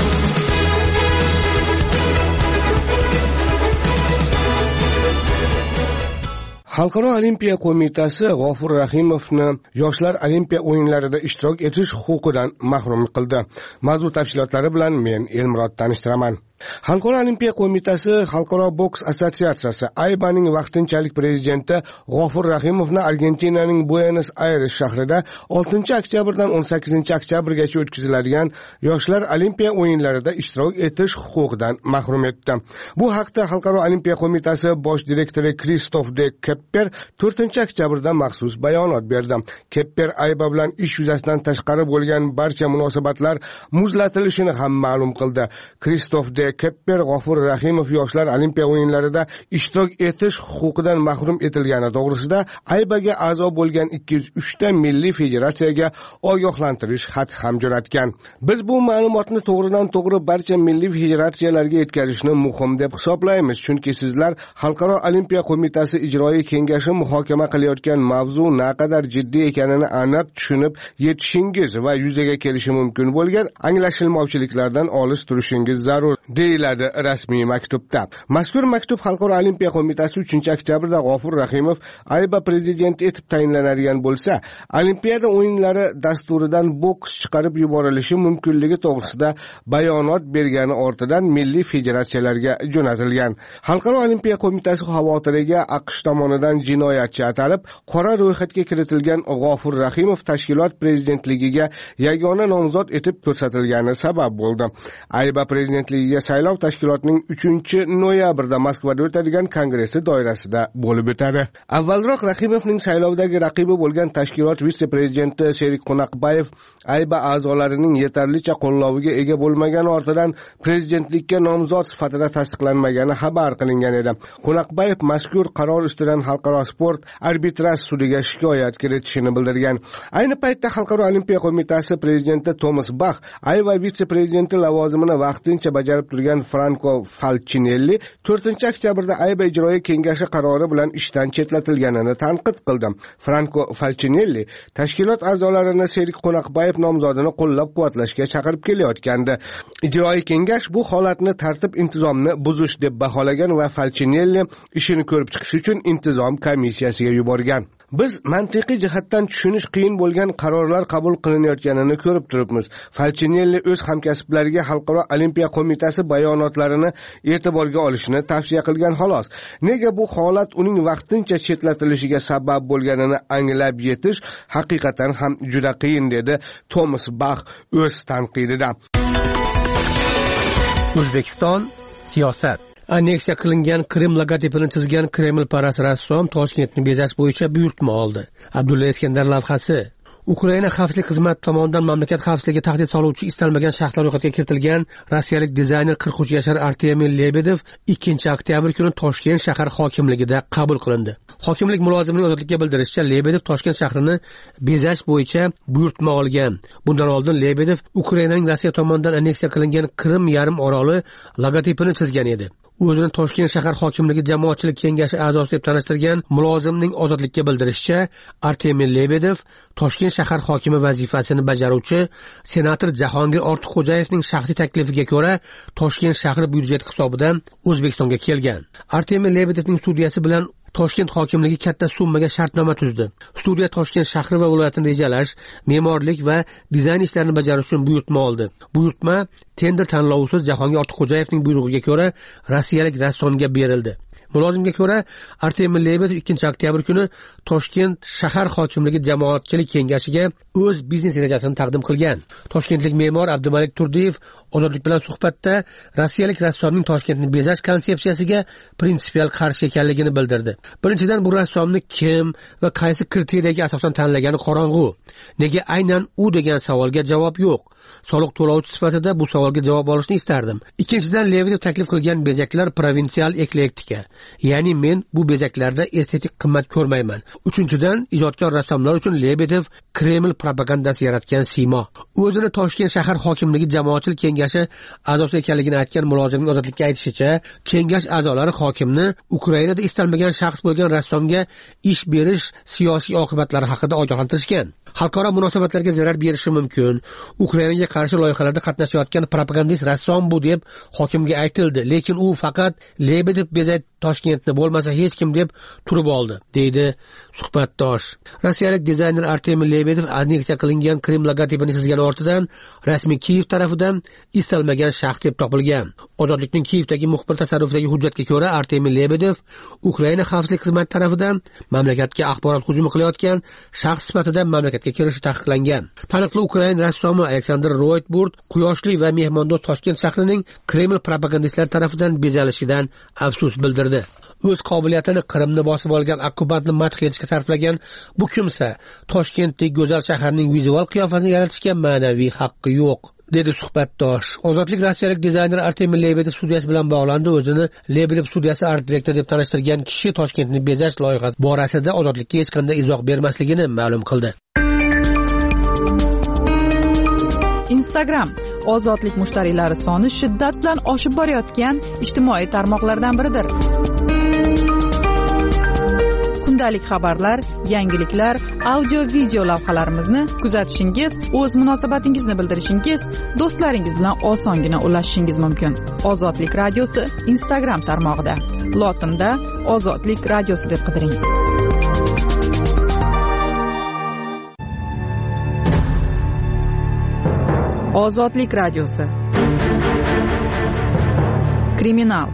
Xalqaro olimpiya qo'mitasi G'ofur Rahimovni yoshlar olimpiya o'yinlarida ishtirok etish huquqidan mahrum qildi. Mavzu tafsilotlari bilan men Elmurod tanishtiraman. Xalqaro olimpiya qo'mitasi Xalqaro boks assotsiatsiyasi Aybaning vaqtinchalik prezidenti G'ofur Rahimovni Argentinaning Buenos Aires shahrida oltinchi oktyabrdan o'n sakkizinchi oktyabrgacha o'tkaziladigan yoshlar olimpiya o'yinlarida ishtirok etish huquqidan mahrum etdi. Bu haqda Xalqaro olimpiya qo'mitasi bosh direktori Kristof de Kepper to'rtinchi oktyabrda maxsus bayonot berdi. Kepper Ayba bilan ish yuzasidan tashqari bo'lgan barcha munosabatlar muzlatilishini ham ma'lum qildi. Kristof de Kepper G'ofur Rahimov yoshlar olimpiya o'yinlarida ishtirok etish huquqidan mahrum etilgani to'g'risida Aybaga a'zo bo'lgan ikki yuz uch ta milliy federatsiyaga ogohlantirish xati ham jo'natgan. Biz bu ma'lumotni to'g'ridan to'g'ri barcha milliy federatsiyalarga yetkazishni muhim deb hisoblaymiz, chunki sizlar Xalqaro olimpiya qo'mitasi ijroiy kengashi muhokama qilayotgan mavzu naqadar jiddiy ekanini aniq tushunib yetishingiz va yuzaga kelishi mumkin bo'lgan anglashilmovchiliklardan olis turishingiz zarur, deyiladi rasmiy maktubda. Mazkur maktub Xalqaro olimpiya qo'mitasi uchinchi oktyabrda G'ofur Rahimov Ayba prezidenti etib tayinlanadigan bo'lsa, olimpiada o'yinlari dasturidan boks chiqarib yuborilishi mumkinligi to'g'risida bayonot bergani ortidan milliy federatsiyalarga jo'natilgan. Xalqaro olimpiya qo'mitasi xavotiriga AQSh tomonidan jinoyatchi atalib, qora ro'yxatga kiritilgan G'ofur Rahimov tashkilot prezidentligiga yagona nomzod etib ko'rsatilgani sabab bo'ldi. Ayba prezidentligiga saylov tashkilotning uchinchi noyabrda Moskvada o'tadigan kongressi doirasida bo'lib o'tadi. Avvalroq Rahimovning saylovdagi raqibi bo'lgan tashkilot vitse-prezidenti Sherik Qunaqbayev Ayba a'zolarining yetarlicha qo'lloviga ega bo'lmagani ortidan prezidentlikka nomzod sifatida tasdiqlanmagani xabar qilingan edi. Qunaqbayev mazkur qaror ustidan xalqaro sport arbitraj sudiga shikoyat kiritishini bildirgan. Ayni paytda Xalqaro olimpiya qo'mitasi prezidenti Tomas Bach Ayba vitse-prezidenti lavozimini vaqtincha bajarib turgan Franco Falcinelli to'rtinchi oktyabrda Ayba ijroiy kengashi qarori bilan ishdan chetlatilganini tanqid qildi. Franco Falcinelli tashkilot a'zolarini Sherik Qunaqbayev nomzodini qo'llab-quvvatlashga chaqirib kelayotgandi. Ijroiy kengash bu holatni tartib intizomni buzish deb baholagan va Falcinelli ishini ko'rib chiqish uchun intizom komissiyasiga yuborgan. Biz mantiqiy jihatdan tushunish qiyin bo'lgan qarorlar qabul qilinayotganini ko'rib turibmiz. Falcinelli o'z hamkasblariga Xalqaro olimpiya qo'mitasi bayonotlarini e'tiborga olishni tavsiya qilgan xolos. Nega bu holat uning vaqtincha chetlatilishiga sabab bo'lganini anglab yetish haqiqatan ham juda qiyin, dedi Tomas Bach o'z tanqidida. O'zbekiston siyosat. Anneksiya qilingan Krem logotipini chizgan Kremlparast rassom Toshkentni bezash bo'yicha buyurtma oldi. Abdulla Eskandar lavhasi. Ukraina xavfsizlik xizmati tomonidan mamlakat xavfsizligiga tahdid soluvchi istalmagan shaxslar ro'yxatiga kiritilgan rossiyalik dizayner qirq uch yashar Artemий Lebedev ikkinchi oktyabr kuni Toshkent shahar hokimligida qabul qilindi. Hokimlik mulozimining ozodlikka bildirishicha, Lebedev Toshkent shahrini bezash bo'yicha buyurtma olgan. Bundan oldin Lebedev Ukrainaning Rossiya tomonidan anneksiya qilingan Krim yarim oroli logotipini chizgan edi. O'zini Toshkent shahar hokimligi jamoatchilik kengashi a'zosi deb tanishtirgan mulozimning ozodlikka bildirishicha, Artemий Lebedev Toshkent shahar hokimi vazifasini bajaruvchi senator Jahongir Ortiqxo'jayevning shaxsiy taklifiga ko'ra Toshkent shahri byudjeti hisobidan O'zbekistonga kelgan. Artemий Lebedevning studiyasi bilan Toshkent hokimligi katta summaga shartnoma tuzdi. Studiya Toshkent shahri va viloyatini rejalash, me'morlik va dizayn ishlarini bajarish uchun buyurtma oldi. Buyurtma tender tanlovsiz Jahongir Ortiqxo'jayevning buyrug'iga ko'ra rossiyalik rassomga berildi. Mulozimga ko'ra, Artemий Lebedev ikkinchi oktyabr kuni Toshkent shahar hokimligi jamoatchilik kengashiga o'z biznes rejasini taqdim qilgan. Toshkentlik me'mor Abdumalik Turdiyev ozodlik bilan suhbatda rossiyalik rassomning Toshkentni bezash konsepsiyasiga prinsipial qarshi ekanligini bildirdi. Birinchidan, bu rassomni kim va qaysi kriteriyaga asosan tanlagani qorong'u. Nega aynan u degan savolga javob yo'q. Soliq to'lovchi sifatida bu savolga javob olishni istardim. Ikkinchidan, Lebedev taklif qilgan bezaklar provinsial eklektika. Ya'ni men bu bezaklarda estetik qimmat ko'rmayman. Uchinchidan, ijodkor rassomlar uchun Lebedev Kreml propagandasi yaratgan siymo. O'zini Toshkent shahar hokimligi jamoatchilik kengashi a'zosi ekanligini aytgan mulozimning ozodlikka aytishicha, kengash a'zolari hokimni Ukrainada istalmagan shaxs bo'lgan rassomga ish berish siyosiy oqibatlari haqida ogohlantirishgan. Xalqaro munosabatlarga zarar berishi mumkin. Ukrainaga qarshi loyihalarda qatnashayotgan propagandist rassom bu deb hokimga aytildi, lekin u faqat Lebedev bezak Toshkentni bo'lmasa hech kim deb turib oldi, deydi suhbatdosh. Rossiyalik dizayner Artemий Lebedev anneksiya qilingan Krim logotipini chizgani ortidan rasmiy Kiyev tarafidan istalmagan shaxs deb topilgan. Ozodlikning Kiyevdagi muxbir tasarrufidagi hujjatga ko'ra, Artemий Lebedev Ukraina xavfsizlik xizmati tarafidan mamlakatga axborot hujumi qilayotgan shaxs sifatida mamlakatga kirishi taqiqlangan. Taniqli Ukrain rassomi Aleksandr Roytburt quyoshli va mehmondo'st Toshkent shahrining Kreml propagandistlari tarafidan bezalishidan afsus bildirdi. O'z qobiliyatini Qrimni bosib olgan okkupantni madh etishga sarflagan bu kimsa Toshkentdagi go'zal shaharning vizual qiyofasini yaratishga ma'naviy haqqi yo'q, dedi suhbatdosh. Ozodlik rossiyalik dizayner Artemий Lebedev studiyasi bilan bog'landi. O'zini Lebedev studiyasi art direktori deb tanishtirgan kishi Toshkentni bezash loyihasi borasida ozodlikka hech qanday izoh bermasligini ma'lum qildi. Instagram ozodlik mushtariylari soni shiddat bilan oshib borayotgan ijtimoiy tarmoqlardan biridir. Kundalik xabarlar, yangiliklar, audio video lavhalarimizni kuzatishingiz, o'z munosabatingizni bildirishingiz, do'stlaringiz bilan osongina ulashishingiz mumkin. Ozodlik radiosi Instagram tarmog'ida. Lotinda Ozodlik radiosi deb qidiring. Ozodlik radiosi. Kriminal.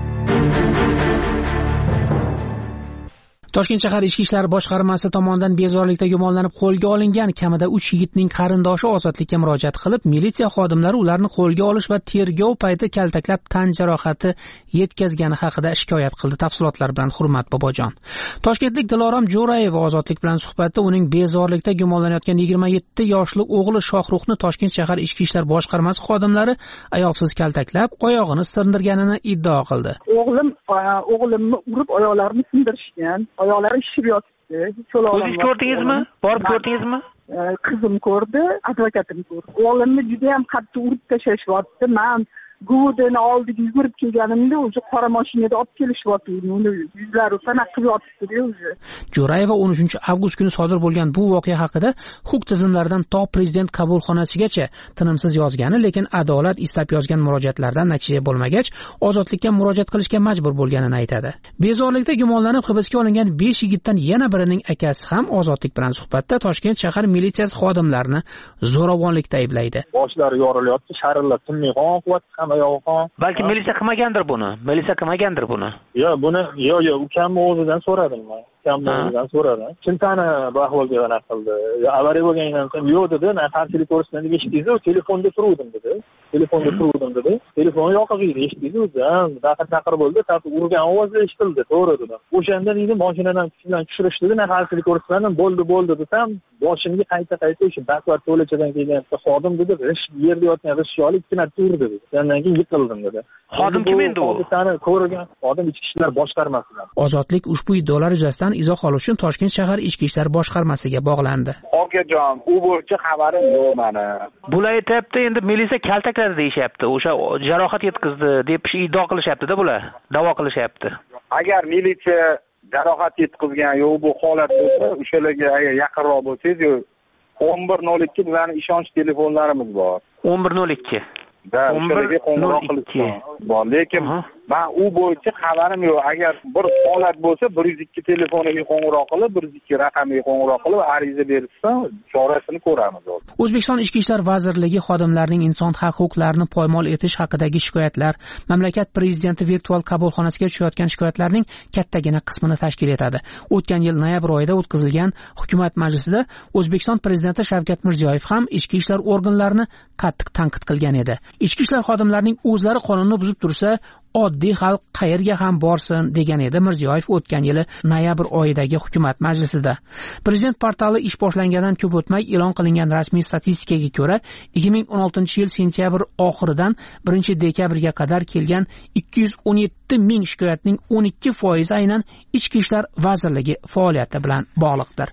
Toshkent shahar ichki ishlar boshqarmasi tomonidan bezorilikda gumonlanib qo'lga olingan kamida uch yigitning qarindoshi ozodlikka murojaat qilib, militsiya xodimlari ularni qo'lga olish va tergov payti kaltaklab tan jarohati yetkazgani haqida shikoyat qildi. Tafsilotlar bilan Hurmat Bobojon. Toshkentlik Dilorom Jo'rayeva ozodlik bilan suhbatda uning bezorilikda gumonlanayotgan yigirma yetti yoshli o'g'li Shohruxni Toshkent shahar ichki ishlar boshqarmasi xodimlari ayovsiz kaltaklab, oyog'ini sindirganini iddao qildi. O'g'lim o'g'limni urib oyoqlarini sindirishgan. Oyoqlari shishib yotibdi. O'zingiz ko'rdingizmi? Borib ko'rdingizmi? Qizim ko'rdi, advokatim ko'rdi. O'g'limni juda ham qattiq urib tashlashyapti. Men Gudeni oldiga yugurib kelganimda o'zi qora mashinada olib kelishyapti. Uni yuzlari pana qilib yotibdi o'zi. Jo'rayeva o'n uchinchi avgust kuni sodir bo'lgan bu voqea haqida huquq tizimlaridan to prezident qabulxonasigacha tinimsiz yozgani, lekin adolat istab yozgan murojaatlardan natija bo'lmagach, ozodlikka murojaat qilishga majbur bo'lganini aytadi. Bezorilikda gumonlanib hibsga olingan besh yigitdan yana birining akasi ham ozodlik bilan suhbatda Toshkent shahar militsiyasi xodimlarini zo'ravonlikda ayblaydi. Boshlari yorilyapti, sharillab tinmay qon qilyapti. Balki militsiya qilmagandir buni. Militsiya qilmagandir buni. Yo'q, buni yo'q, yo'q, ukamni o'zidan so'radim men. chiqqanmi degan so'radi. Kim tani bu ahvolga anaqa qildi? Avariya bo'lganidan so'ng yo'q dedi, men qarshilik ko'rsatdim deb eshitdingiz-ku, telefonda turuvdim dedi. Telefonda turuvdim dedi. Telefon yoqig'iydi, eshitdingiz-ku, daqat chaqir bo'ldi, tap urgan ovoz eshitildi, to'g'ri dedi. O'shanda deydi, mashinadan kuchlan tushirishdi, men qarshilik ko'rsatdim, bo'ldi bo'ldi desam, boshimga qayta-qayta o'sha baqvat to'lachadan kelgan xodim dedi, g'ish yerda yotgan g'ishyolik ikki marta urdi dedi. Undan keyin yiqildim dedi. Xodim kim endi u? Hodisani ko'rgan xodim ichki ishlar boshqarmasidan. Ozodlik ushbu iddaolar yuzasidan izoh olish uchun Toshkent shahar ichki ishlar boshqarmasiga bog'landi. Okajon, u bo'yicha xabarim yo'q meni. Bular aytayapti, endi militsiya kaltakladi deyishyapti. O'sha jarohat yetkazdi deb iddio qilishyapti-da bular. Da'vo qilishyapti. Agar militsiya jarohat yetkazgan yo'q bu holat bo'lsa, o'shalarga agar yaqinroq bo'lsangiz, o'n bir nol ikki bizning ishonch telefonlarimiz bor. o'n bir nol ikki. Da, o'shalarga qo'ng'iroq qilishgan bor. Lekin men u bo'yicha xabarim yo'q. Agar bir holat bo'lsa, bir yuz ikki telefoniga qo'ng'iroq qilib, bir yuz ikki raqamiga qo'ng'iroq qilib, ariza bersa, chorasini ko'ramiz. O'zbekiston Ichki ishlar vazirligi xodimlarining inson huquqlarini poymol etish haqidagi shikoyatlar mamlakat prezidenti virtual qabulxonasiga tushayotgan shikoyatlarning kattagina qismini tashkil etadi. O'tgan yil noyabr oyida o'tkazilgan hukumat majlisida O'zbekiston prezidenti Shavkat Mirziyoyev ham ichki ishlar organlarini qattiq tanqid qilgan edi. Ichki ishlar xodimlarining o'zlari qonunni buzib tursa, oddiy xalq qayerga ham borsin degan edi Mirziyoyev o'tgan yili noyabr oyidagi hukumat majlisida. Prezident portali ish boshlangandan ko'p o'tmay e'lon qilingan rasmiy statistikaga ko'ra, ikki ming o'n oltinchi yil sentyabr oxiridan birinchi dekabrga qadar kelgan ikki yuz o'n yetti ming shikoyatning o'n ikki foizi aynan Ichki ishlar vazirligi faoliyati bilan bog'liqdir.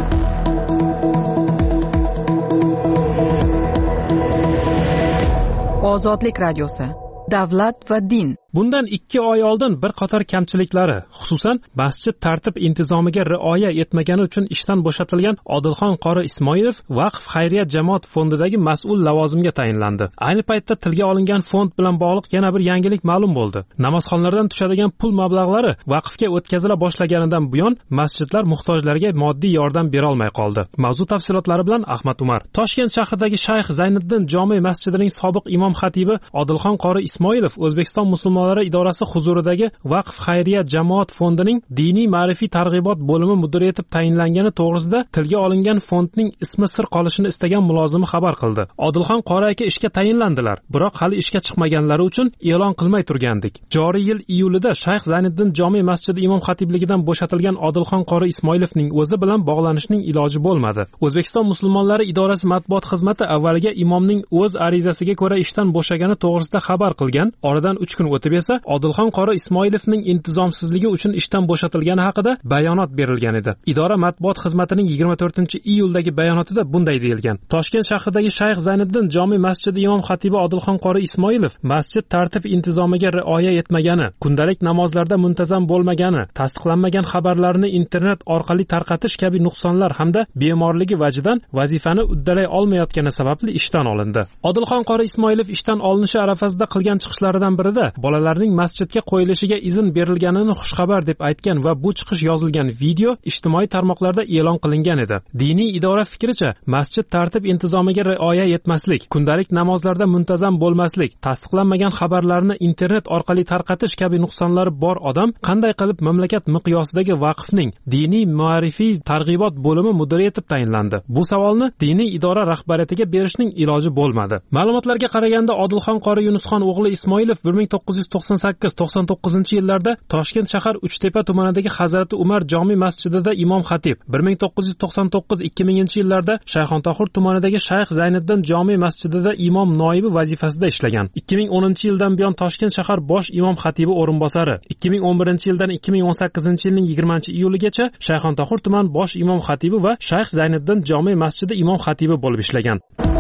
Ozodlik radiosi. Davlat va din. Bundan ikki oy oldin bir qator kamchiliklari, xususan masjid tartib intizomiga rioya etmagani uchun ishdan bo'shatilgan Odilxon qori Ismoilov Vaqf xayriya jamoat fondidagi mas'ul lavozimga tayinlandi. Ayni paytda tilga olingan fond bilan bog'liq yana bir yangilik ma'lum bo'ldi. Namozxonlardan tushadigan pul mablag'lari vaqfga o'tkazila boshlaganidan buyon masjidlar muhtojlarga moddiy yordam bera olmay qoldi. Mavzu tafsilotlari bilan Ahmad Umar. Toshkent shahridagi Shayx Zayniddin jome masjidining sobiq imom xatibi Odilxon qori Ismoilov O'zbekiston musulmon idorasi huzuridagi Vaqf xayriya jamoat fondining diniy ma'rifiy targ'ibot bo'limi mudiri etib tayinlangani to'g'risida tilga olingan fondning ismi sir qolishini istagan mulozimi xabar qildi. Odilxon qori aka ishga tayinlandilar, biroq hali ishga chiqmaganlari uchun e'lon qilmay turgandik. Joriy yil iyulida Shayx Zayniddin jome masjidi imom xatibligidan bo'shatilgan Odilxon qori Ismoilovning o'zi bilan bog'lanishning iloji bo'lmadi. O'zbekiston musulmonlari idorasi matbuot xizmati avvaliga imomning o'z arizasiga ko'ra ishdan bo'shagani to'g'risida xabar qilgan. Oradan uch kun o'tib esa Odilxon qori Ismoilovning intizomsizligi uchun ishdan bo'shatilgani haqida bayonot berilgan edi. Idora matbuot xizmatining yigirma to'rtinchi iyuldagi bayonotida bunday deyilgan. Toshkent shahridagi Shayx Zayniddin jome masjidi imom xatibi Odilxon qori Ismoilov masjid tartib intizomiga rioya etmagani, kundalik namozlarda muntazam bo'lmagani, tasdiqlanmagan xabarlarni internet orqali tarqatish kabi nuqsonlar hamda bemorligi vajidan vazifani uddalay olmayotgani sababli ishdan olindi. Odilxon qori Ismoilov ishdan olinishi arafasida qilgan chiqishlaridan birida bolalarning masjidga qo'yilishiga izn berilganini xushxabar deb aytgan va bu chiqish yozilgan video ijtimoiy tarmoqlarda e'lon qilingan edi. Diniy idora fikricha, masjid tartib intizomiga rioya etmaslik, kundalik namozlarda muntazam bo'lmaslik, tasdiqlanmagan xabarlarni internet orqali tarqatish kabi nuqsonlari bor odam qanday qilib mamlakat miqyosidagi vaqfning diniy ma'rifiy targ'ibot bo'limi mudiri etib tayinlandi? Bu savolni diniy idora rahbariyatiga berishning iloji bo'lmadi. Ma'lumotlarga qaraganda Odilxon qori Yunusxon o'g'li Ismoilov bir ming to'qqiz yuz to'qson sakkiz to'qson to'qqizinchi yillarda Toshkent shahar Uchtepa tumanidagi Hazrati Umar jome masjidida imom xatib, bir ming to'qqiz yuz to'qson to'qqiz ikki minginchi yillarda Shayxontohur tumanidagi Shayx Zayniddin jome masjidida imom noibi vazifasida ishlagan. ikki ming o'ninchi yildan buyon Toshkent shahar bosh imom xatibi o'rinbosari, ikki ming o'n birinchi yildan ikki ming o'n sakkizinchi yilning yigirmanchi iyuligacha Shayxontohur tuman bosh imom xatibi va Shayx Zayniddin jome masjidi imom xatibi bo'lib ishlagan.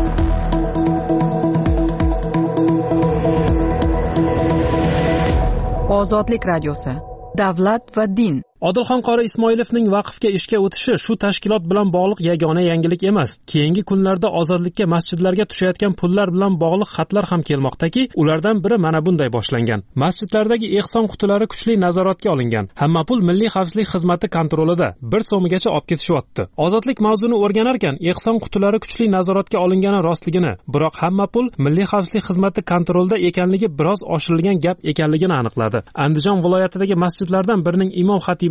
Ozodlik radiosi. Davlat va din. Odilxon qori Ismoilovning vaqfga ishga o'tishi shu tashkilot bilan bog'liq yagona yangilik emas. Keyingi kunlarda ozodlikka masjidlarga tushayotgan pullar bilan bog'liq xatlar ham kelmoqdaki, ulardan biri mana bunday boshlangan. Masjidlardagi ehson qutilari kuchli nazoratga olingan. Hamma pul Milliy xavfsizlik xizmati kontrolida bir so'mgacha olib ketishyapti. Ozodlik mavzuni o'rganar ekan, ehson qutilari kuchli nazoratga olingani rostligini, biroq hamma pul Milliy xavfsizlik xizmati kontrolida ekanligi biroz oshirilgan gap ekanligini aniqladi. Andijon viloyatidagi masjidlardan birining imom xatibi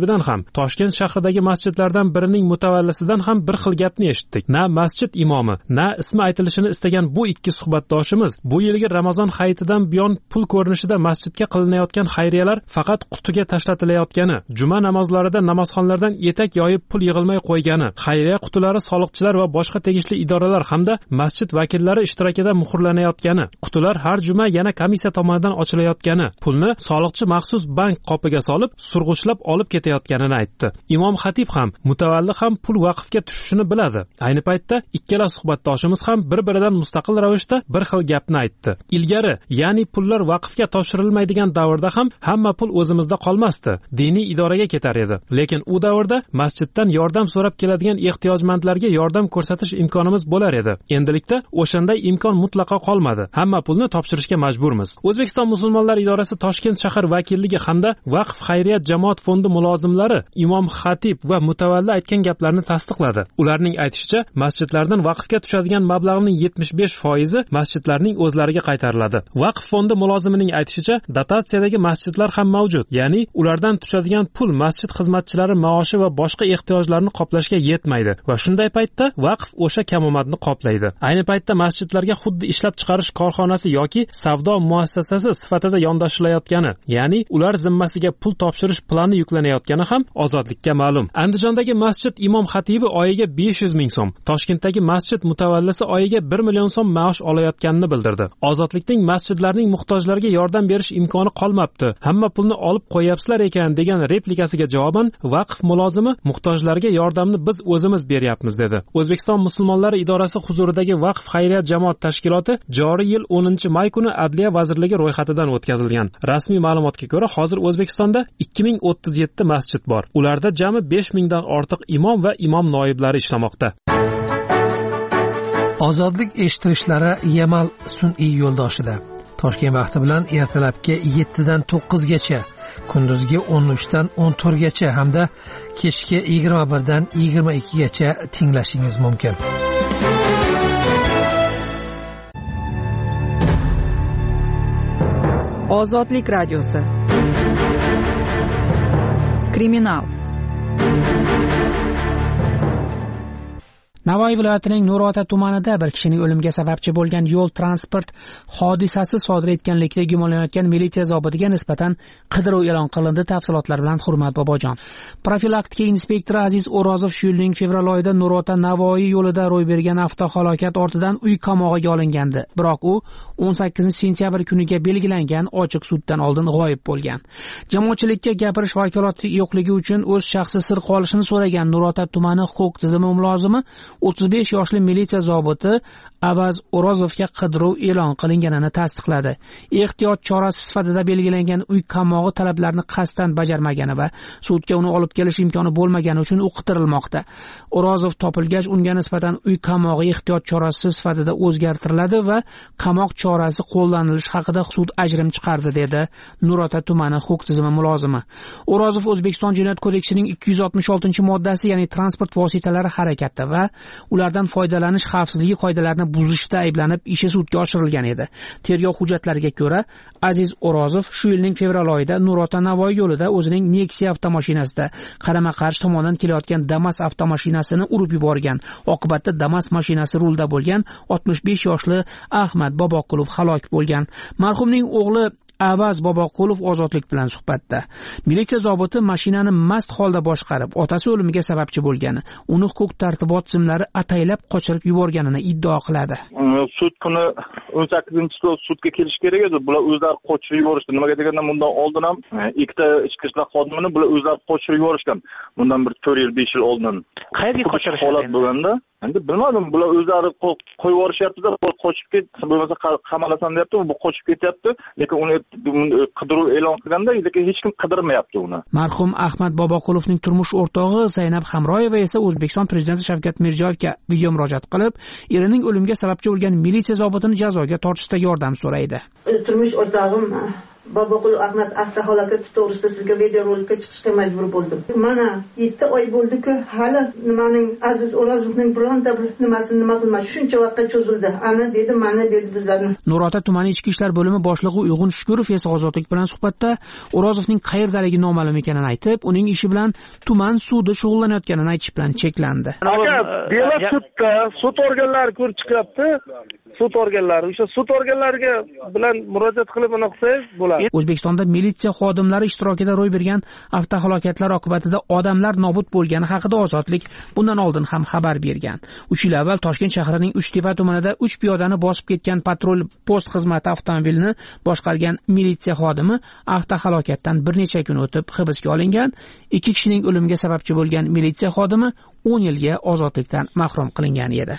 xatibidan ham, Toshkent shahridagi masjidlardan birining mutavallisidan ham bir xil gapni eshitdik. Na masjid imomi, na ismi aytilishini istagan bu ikki suhbatdoshimiz bu yilgi Ramazon hayitidan buyon pul ko'rinishida masjidga qilinayotgan xayriyalar faqat qutiga tashlatilayotgani, juma namozlarida namozxonlardan etak yoyib pul yig'ilmay qo'ygani, xayriya qutilari soliqchilar va boshqa tegishli idoralar hamda masjid vakillari ishtirokida muhrlanayotgani, qutilar har juma yana komissiya tomonidan ochilayotgani, pulni soliqchi maxsus bank qopiga solib surg'ichlab olib ketayotganini aytdi. Imom xatib ham, mutavalli ham pul vaqfga tushishini biladi. Ayni paytda ikkala suhbatdoshimiz ham bir-biridan mustaqil ravishda bir xil gapni aytdi. Ilgari, ya'ni pullar vaqfga topshirilmaydigan davrda ham hamma pul o'zimizda qolmasdi, diniy idoraga ketar edi. Lekin u davrda masjiddan yordam so'rab keladigan ehtiyojmandlarga yordam ko'rsatish imkonimiz bo'lar edi. Endilikda o'shanday imkon mutlaqo qolmadi. Hamma pulni topshirishga majburmiz. O'zbekiston musulmonlar idorasi Toshkent shahar vakilligi hamda Vaqf xayriyat jamoat fondi mulozimlari Imom xatib va mutavalli aytgan gaplarni tasdiqladi. Ularning aytishicha, masjidlardan vaqfga tushadigan mablag'ning yetmish besh foizi masjidlarning o'zlariga qaytariladi. Vaqf fondi mulozimining aytishicha, dotatsiyadagi masjidlar ham mavjud, ya'ni ulardan tushadigan pul masjid xizmatchilari maoshi va boshqa ehtiyojlarni qoplashga yetmaydi va shunday paytda vaqf o'sha kamomadni qoplaydi. Ayni paytda masjidlarga xuddi ishlab chiqarish korxonasi yoki savdo muassasasi sifatida yondashilayotgani, ya'ni ular zimmasiga pul topshirish plani yuklanayotgani ham ozodlikka ma'lum. Andijondagi masjid imom xatibi oyiga besh yuz ming so'm, Toshkentdagi masjid mutavallisi oyiga bir million so'm maosh olayotganini bildirdi. Ozodlikning masjidlarning muhtojlarga yordam berish imkoni qolmabdi, hamma pulni olib qo'yapsizlar ekan degan replikasiga javoban vaqf mulozimi muhtojlarga yordamni biz o'zimiz beryapmiz dedi. O'zbekiston musulmonlari idorasi huzuridagi Vaqf xayriyat jamoat tashkiloti joriy yil o'ninchi may kuni Adliya vazirligi ro'yxatidan o'tkazilgan. Rasmiy ma'lumotga ko'ra, hozir O'zbekistonda ikki ming o'ttiz yetti masjid bor. Ularda jami besh mingdan ortiq imom va imom noiblari ishlamoqda. Ozodlik eshittirishlari Yamal sun'iy yo'ldoshida. Toshkent vaqti bilan ertalabki yettidan to'qqizgacha, kunduzgi o'n uchdan o'n to'rtgacha hamda kechki yigirma birdan yigirma ikkigacha tinglashingiz mumkin. Ozodlik radiosi. Kriminal. Navoiy viloyatining Nurota tumanida bir kishining o'limiga sababchi bo'lgan yo'l transport hodisasi sodir etganlikda gumonlanayotgan militsiya zobitiga nisbatan qidiruv e'lon qilindi. Tafsilotlar bilan Hurmat Bobojon. Profilaktika inspektori Aziz O'rozov shu yilning fevral oyida Nurota Navoiy yo'lida ro'y bergan avtohalokat ortidan uy qamog'iga olingandi. Biroq u o'n sakkizinchi sentyabr kuniga belgilangan ochiq suddan oldin g'oyib bo'lgan. Jamoatchilikka gapirish vakolati yo'qligi uchun o'z shaxsi sir qolishini so'ragan Nurota tumani huquq tizimi mulozimi o'ttiz besh yoshli militsiya zobiti Avaz O'rozovga qidiruv e'lon qilinganini tasdiqladi. Ehtiyot chorasi sifatida belgilangan uy qamog'i talablarini qasddan bajarmagani va sudga uni olib kelish imkoni bo'lmagani uchun u qidirilmoqda. O'rozov topilgach, unga nisbatan uy qamog'i ehtiyot chorasi sifatida o'zgartiriladi va qamoq chorasi qo'llanilishi haqida sud ajrim chiqardi, dedi Nurota tumani huquq tizimi mulozimi. O'rozov O'zbekiston Jinoyat kodeksining ikki yuz oltmish oltinchi moddasi, ya'ni transport vositalari harakati va ulardan foydalanish xavfsizligi qoidalarini buzishda ayblanib ishi sudga oshirilgan edi. Tergov hujjatlariga ko'ra, Aziz O'rozov shu yilning fevral oyida Nurota Navoiy yo'lida o'zining Nexia avtomashinasida qarama-qarshi tomondan kelayotgan Damas avtomashinasini urib yuborgan. Oqibatda Damas mashinasi rulda bo'lgan oltmish besh yoshli Ahmad Boboqulov halok bo'lgan. Marhumning o'g'li Avaz Boboqulov ozodlik bilan suhbatda. Militsiya zobiti mashinani mast holda boshqarib, otasi o'limiga sababchi bo'lgani, uni huquq tartibot tizimlari ataylab qochirib yuborganini iddao qiladi. Sud kuni o'n sakkizinchi sudga kelish kerak edi. Bular o'zlari qochirib yuborishdi. Nimaga deganda bundan oldin ham ikkita ichki ishlar xodimini bular o'zlari qochirib yuborishgan. Bundan bir to'rt yil, besh yil oldin. Qayerga qochirishdi? Holat bo'lganda, endi bilmadim, bular o'zlari qo'yib yuborishyapti-da, qochib ket, bo'lmasa qamalasan deyapti, bu qochib ketyapti, lekin uni qidiruv e'lon qilganda, lekin hech kim qidirmayapti uni. Marhum Ahmad Boboqulovning turmush o'rtog'i Zaynab Hamroyeva esa O'zbekiston prezidenti Shavkat Mirziyoyevga video murojaat qilib, erining o'limiga sababchi bo'lgan militsiya zobitini jazoga tortishda yordam so'raydi. Turmush o'rtog'im Boboqul Ahmad avtohalokati to'g'risida sizga videorolikka chiqishga majbur bo'ldim. Mana yetti oy bo'ldi-ku, hali nimaning Aziz O'rozovning bironta bir nimasini nima qilmadi. Shuncha vaqtga cho'zildi. Ana dedi, mana dedi bizlarni. Nurota tumani ichki ishlar bo'limi boshlig'i Uyg'un Shukurov esa Ozodlik bilan suhbatda O'rozovning qayerdaligi noma'lum ekanini aytib, uning ishi bilan tuman sudi shug'ullanayotganini aytish bilan cheklandi. Aka, dela sudda, sud organlari ko'rib chiqyapti. Sud organlari, o'sha sud organlariga bilan murojaat qilib uni qilsangiz bo'ladi. O'zbekistonda militsiya xodimlari ishtirokida ro'y bergan avtohalokatlar oqibatida odamlar nobud bo'lgani haqida Ozodlik bundan oldin ham xabar bergan. uch yil avval Toshkent shahrining Uchtepa tumanida uch piyodani bosib ketgan patrul post xizmati avtomobilini boshqargan militsiya xodimi avtohalokatdan bir necha kun o'tib hibsga olingan. Ikki kishining o'limiga sababchi bo'lgan militsiya xodimi o'n yilga ozodlikdan mahrum qilingan edi.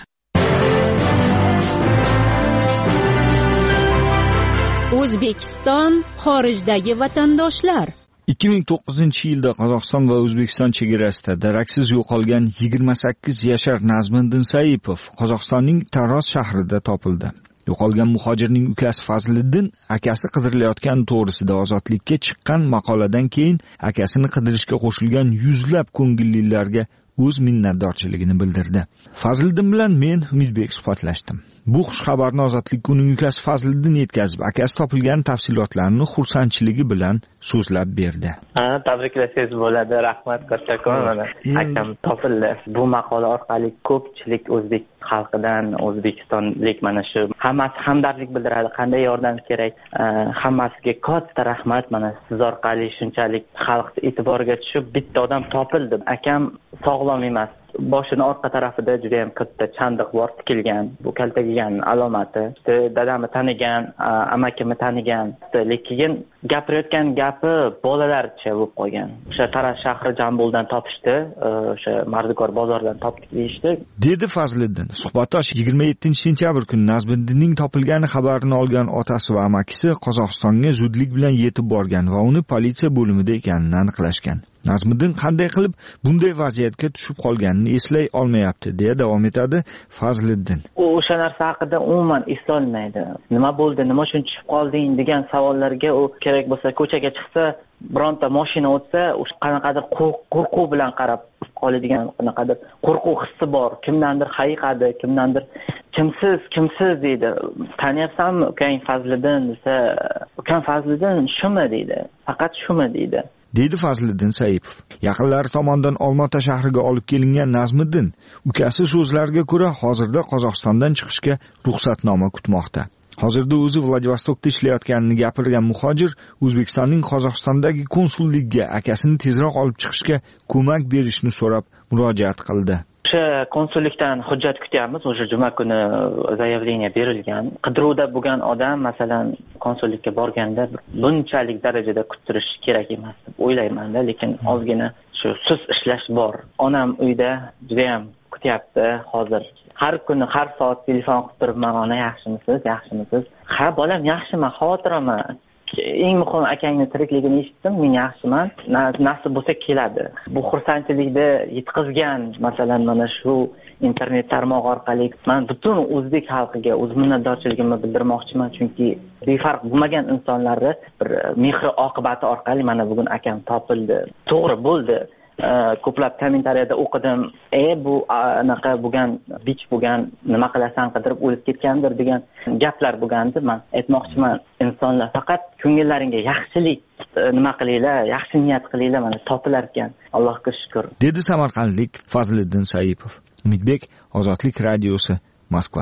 O'zbekiston xorijdagi vatandoshlar. ikki ming to'qqizinchi yilda Qozog'iston va O'zbekiston chegarasida daraksiz yo'qolgan yigirma sakkiz yashar Nazmiddin Saipov Qozog'istonning Taroz shahrida topildi. Yo'qolgan muhojirning ukasi Fazliddin akasi qidirilayotgani to'g'risida ozodlikka chiqqan maqoladan keyin akasini qidirishga qo'shilgan yuzlab ko'ngillilarga o'z minnatdorchiligini bildirdi. Fazliddin bilan men Umidbek suhbatlashdim. Bu xush xabarni Ozodlikka uning ukasi Fazliddin yetkazib, akasi topilgan tafsilotlarni xursandchiligi bilan so'zlab berdi. Ha, tabriklasangiz bo'ladi. Rahmat kattakon. Mana akam topildi. Bu maqola orqali ko'pchilik o'zbek xalqidan, o'zbekistonlik mana shu hammasi hamdardlik bildiradi. Qanday yordam kerak? Hammasiga katta rahmat. Mana siz orqali shunchalik xalq e'tiboriga tushib bitta odam topildi. Akam sog'lom emas. Boshini orqa tarafida juda ham katta chandiq bor, tikilgan. Bu kaltagigan alomati. İşte dadamni tanigan, amakimni tanigan. Lekin gapirayotgan gapi bolalarcha bo'lib qolgan. O'sha Taraz shahri Jamboldan topishdi, o'sha Mardikor bozoridan topdik deyishdi. Dedi Fazliddin. Suhbatdosh yigirma yettinchi sentyabr kuni Nazmiddinning topilgani xabarini olgan otasi va amakisi Qozog'istonga zudlik bilan yetib borgan va uni politsiya bo'limida ekanini aniqlashgan. Nazmiddin qanday qilib bunday vaziyatga tushib qolganini eslay olmayapti, deya davom etadi Fazliddin. U o'sha narsa haqida umuman eslolmaydi. Nima bo'ldi, nima uchun tushib qolding degan savollarga u kerak bo'lsa ko'chaga chiqsa, bironta mashina o'tsa, o'sha qanaqadir qo'rquv bilan qarab qoladigan, qanaqadir qo'rquv hissi bor. Kimdandir hayiqadi, kimdandir kimsiz, kimsiz deydi. Taniyapsanmi ukang Fazliddin desa, ukang Fazliddin shumi deydi. Faqat shumi deydi. Dedi Fazliddin Saipov. Yaqinlari tomonidan Olmaota shahriga olib kelingan Nazmiddin ukasi so'zlariga ko'ra hozirda Qozog'istondan chiqishga ruxsatnoma kutmoqda. Hozirda o'zi Vladivostokda ishlayotganini gapirgan muhojir O'zbekistonning Qozog'istondagi konsulligiga akasini tezroq olib chiqishga ko'mak berishni so'rab murojaat qildi. O'sha konsullikdan hujjat kutyapmiz. O'sha juma kuni zaявление berilgan. Qidiruvda bo'lgan odam masalan konsullikka borganda bunchalik darajada kutirish kerak emas deb o'ylayman-da, lekin ozgina shu sus ishlash bor. Onam uyda juda ham kutyapti hozir. Har kuni har soat telefon qilib turibman, ona yaxshimisiz, yaxshimisiz? Ha, bolam yaxshiman, xotiraman. Eng muhim akangni tirikligini eshitdim, men yaxshiman. Nasib bo'lsa keladi. Bu xursandchilikni yetkazgan, masalan, mana shu internet tarmog'i orqali men butun o'zbek xalqiga o'z minnatdorchiligimni bildirmoqchiman, chunki befarq bo'lmagan insonlarni bir mehri oqibati orqali mana bugun akam topildi. To'g'ri bo'ldi. Ko'plab kommentariyada o'qidim, e bu anaqa bo'lgan, bich bo'lgan, nima qilasan, qidirib o'lib ketgandir degan gaplar bo'lgandi. Men aytmoqchiman, insonlar faqat ko'ngillaringga yaxshilik nima qilinglar, yaxshi niyat qilinglar, mana topilar ekan. Allohga shukr. Dedi samarqandlik Fazliddin Saipov. Umidbek, Ozodlik radiosi, Moskva.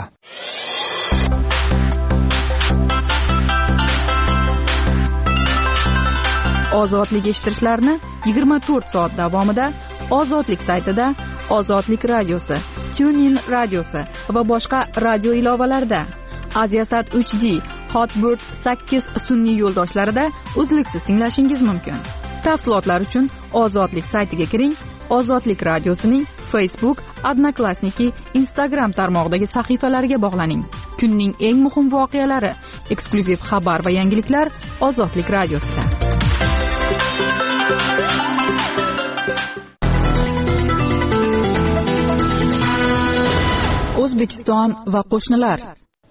Ozodlik eshittirishlarni yigirma to'rt soat davomida Ozodlik saytida, Ozodlik radiosi, TuneIn radiosi va boshqa radio ilovalarida, Aziasat uch D, Hotbird sakkiz sun'iy yo'ldoshlarida uzluksiz tinglashingiz mumkin. Tafsilotlar uchun Ozodlik saytiga kiring. Ozodlik radiosining Facebook, Odnoklassniki, Instagram tarmog'idagi sahifalariga bog'laning. Kunning eng muhim voqealari, eksklyuziv xabar va yangiliklar Ozodlik radiosida. O'zbekiston va qo'shnilar.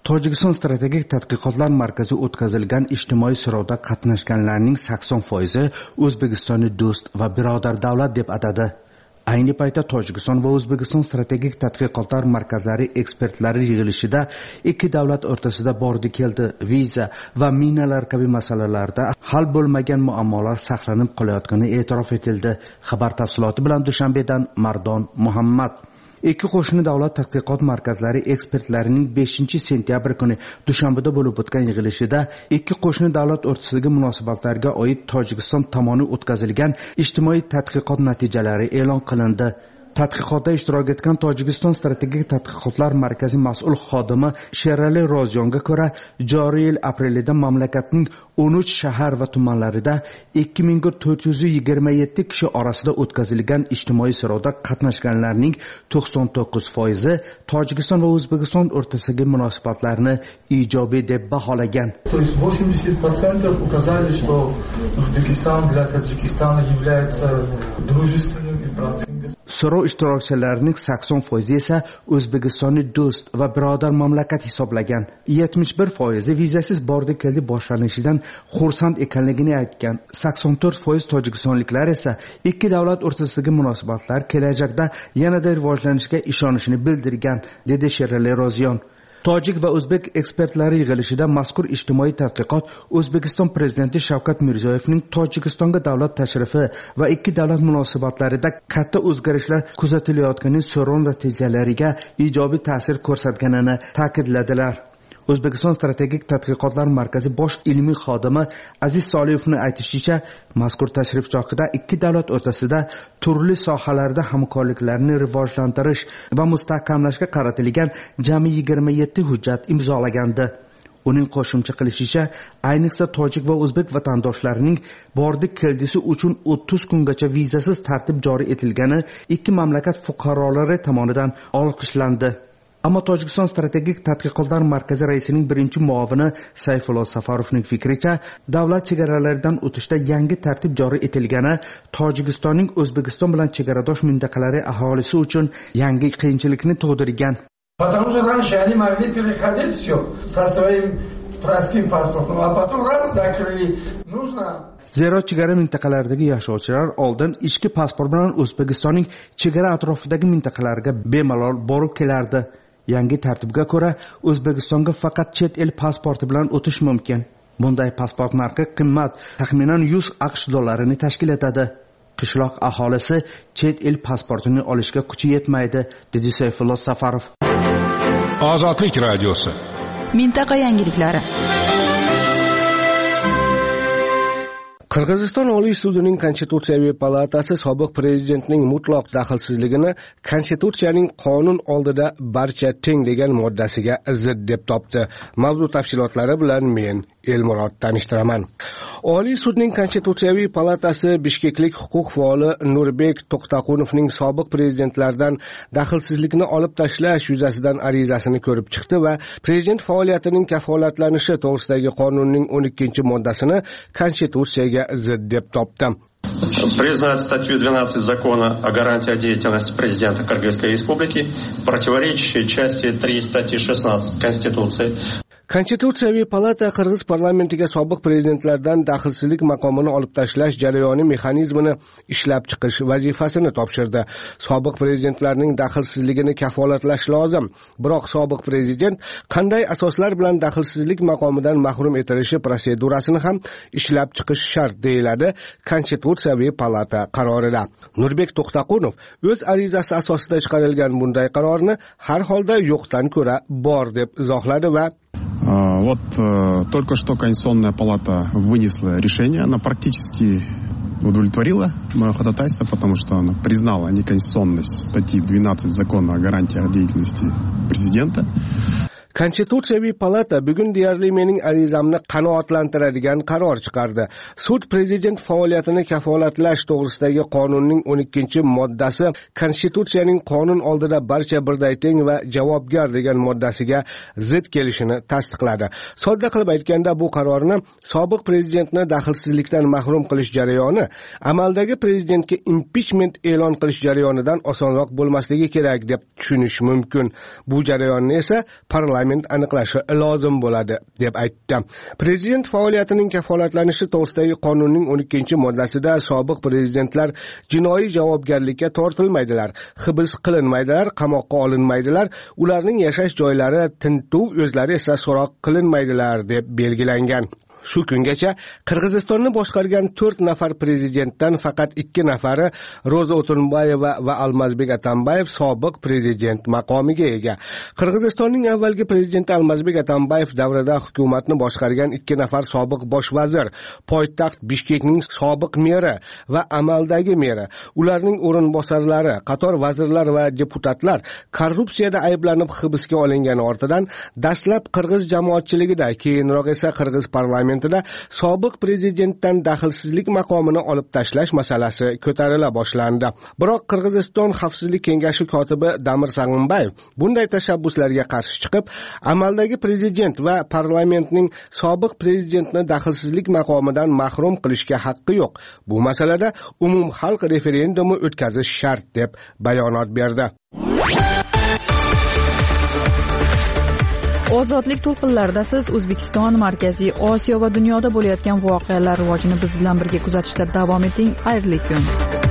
Tojikiston strategik tadqiqotlar markazi o'tkazilgan ijtimoiy so'rovda qatnashganlarning sakson foizi O'zbekistonni do'st va birodar davlat deb atadi. Ayni paytda Tojikiston va O'zbekiston strategik tadqiqotlar markazlari ekspertlari yig'ilishida ikki davlat o'rtasida bordi keldi, viza va minalar kabi masalalarda hal bo'lmagan muammolar saqlanib qolayotgani e'tirof etildi. Xabar tafsiloti bilan Dushanbedan Mardon Muhammad. Ikki qo'shni davlat tadqiqot markazlari ekspertlarining beshinchi sentyabr kuni Dushanbeda bo'lib o'tgan yig'ilishida ikki qo'shni davlat o'rtasidagi munosabatlarga oid Tojikiston tomoni o'tkazilgan ijtimoiy tadqiqot natijalari e'lon qilindi. Tadqiqotda ishtirok etgan Tojikiston strategik tadqiqotlar markazi mas'ul xodimi Sherali Rozyonga ko'ra, joriy yil aprelida mamlakatning o'n uch shahar va tumanlarida ikki ming to'rt yuz yigirma yetti kishi orasida o'tkazilgan ijtimoiy so'rovda qatnashganlarning to'qson to'qqiz foizi Tojikiston va O'zbekiston o'rtasidagi munosabatlarni ijobiy deb baholagan. То есть восемьдесят процентов указали, что Узбекистан для Таджикистана является дружественным и братским. So'rov ishtirokchilarining sakson foizi esa O'zbekistonni do'st va birodar mamlakat hisoblagan. yetmish bir foizi vizasiz bordi keldi boshlanishidan xursand ekanligini aytgan. sakson to'rt foiz tojikistonliklar esa ikki davlat o'rtasidagi munosabatlar kelajakda yanada rivojlanishiga ishonishini bildirgan, dedi Sherali Rozyon. Tojik va o'zbek ekspertlari yig'ilishida mazkur ijtimoiy tadqiqot O'zbekiston prezidenti Shavkat Mirziyoyevning Tojikistonga davlat tashrifi va ikki davlat munosabatlarida katta o'zgarishlar kuzatilayotgani so'rov natijalariga ijobiy ta'sir ko'rsatganini ta'kidladilar. O'zbekiston strategik tadqiqotlar markazi bosh ilmiy xodimi Aziz Soliyevning aytishicha, mazkur tashrif chog'ida ikki davlat o'rtasida turli sohalarda hamkorliklarni rivojlantirish va mustahkamlashga qaratilgan jami yigirma yetti hujjat imzolagandi. Uning qo'shimcha qilishicha, ayniqsa tojik va o'zbek vatandoshlarining bordi keldisi uchun o'ttiz kungacha vizasiz tartib joriy etilgani ikki mamlakat fuqarolari tomonidan olqishlandi. Ammo Tojikiston strategik tadqiqotlar markazi raisining birinchi muavini Sayfullo Safarovning fikricha, davlat chegaralaridan o'tishda yangi tartib joriy etilgani Tojikistonning O'zbekiston bilan chegaradosh mintaqalari aholisi uchun yangi qiyinchilikni tug'dirgan. Потому что раньше они могли переходить все со своим простым паспортом, а потом раз закрыли. Нужно Zero chegara mintaqalaridagi yashovchilar oldin ichki pasport bilan O'zbekistonning chegara atrofidagi mintaqalarga bemalol borib kelardi. Yangi tartibga ko'ra O'zbekistonga faqat chet el pasporti bilan o'tish mumkin. Bunday pasport narxi qimmat, taxminan yuz aqsh dollarini tashkil etadi. Qishloq aholisi chet el pasportini olishga kuchi yetmaydi, dedi Sayfullo Safarov. Ozodlik radiosi. Mintaqa yangiliklari. Qirg'iziston Oliy sudining Konstitutsiyaviy palatasi sobiq prezidentning mutlaq daxlsizligini Konstitutsiyaning qonun oldida barcha teng degan moddasiga zid deb topdi. Mavzu tafsilotlari bilan men Elmurod tanishtiraman. Oliy sudning Konstitutsiyaviy palatasi bishkeklik huquq faoli Nurbek To'xtaqunovning sobiq prezidentlardan daxlsizlikni olib tashlash yuzasidan arizasini ko'rib chiqdi va prezident faoliyatining kafolatlanishi to'g'risidagi qonunning o'n ikkinchi moddasini Konstitutsiyaga zid deb topdi. Признать статью двенадцать Закона о гарантии деятельности президента Кыргызской Республики, противоречащей части три статьи шестнадцать Конституции. Konstitutsiyaviy palata Qirg'iz parlamentiga sobiq prezidentlardan daxlsizlik maqomini olib tashlash jarayoni mexanizmini ishlab chiqish vazifasini topshirdi. Sobiq prezidentlarning daxlsizligini kafolatlash lozim. Biroq sobiq prezident qanday asoslar bilan daxlsizlik maqomidan mahrum etilishi protsedurasini ham ishlab chiqish shart deyiladi Konstitutsiyaviy palata qarorida. Nurbek To'xtaqunov o'z arizasi asosida chiqarilgan bunday qarorni har holda yo'qdan ko'ra bor deb izohladi va Вот только что Конституционная палата вынесла решение, она практически удовлетворила мое ходатайство, потому что она признала неконституционность статьи двенадцать Закона о гарантиях деятельности президента. Konstitutsiyaviy palata bugun deyarli mening arizamni qanoatlantiradigan qaror chiqardi. Sud prezident faoliyatini kafolatlash to'g'risidagi qonunning o'n ikkinchi moddasi Konstitutsiyaning qonun oldida barcha birday teng va javobgar degan moddasiga zid kelishini tasdiqladi. Sodda qilib aytganda bu qarorni sobiq prezidentni daxlsizlikdan mahrum qilish jarayoni amaldagi prezidentga impichment e'lon qilish jarayonidan osonroq bo'lmasligi kerak deb tushunish mumkin. Bu jarayonni esa parlament parlament aniqlashi lozim bo'ladi deb aytdi. Prezident faoliyatining kafolatlanishi to'g'risidagi qonunning o'n ikkinchi moddasida sobiq prezidentlar jinoiy javobgarlikka tortilmaydilar, hibs qilinmaydilar, qamoqqa olinmaydilar, ularning yashash joylari tintuv, o'zlari esa so'roq qilinmaydilar deb belgilangan. Shu kungacha Qirg'izistonni boshqargan to'rt nafar prezidentdan faqat ikki nafari Ro'za O'tunbayeva va Almazbek Atambayev sobiq prezident maqomiga ega. Qirg'izistonning avvalgi prezidenti Almazbek Atambayev davrida hukumatni boshqargan ikki nafar sobiq bosh vazir, poytaxt Bishkekning sobiq meri va amaldagi meri, ularning o'rinbosarlari, qator vazirlar va deputatlar korrupsiyada ayblanib hibsga olingani ortidan dastlab qirg'iz jamoatchiligida, keyinroq esa qirg'iz parlamentida sobiq prezidentdan daxlsizlik maqomini olib tashlash masalasi ko'tarila boshlandi. Biroq Qirg'iziston Xavfsizlik kengashi kotibi Damir Sag'unbayev bunday tashabbuslarga qarshi chiqib, amaldagi prezident va parlamentning sobiq prezidentni daxlsizlik maqomidan mahrum qilishga haqqi yo'q. Bu masalada umumxalq referendumi o'tkazish shart deb bayonot berdi. Ozodlik to'lqinlarida siz O'zbekiston, Markaziy Osiyo va dunyoda bo'layotgan voqealar rivojini biz bilan birga kuzatishda davom eting. Xayrli kun.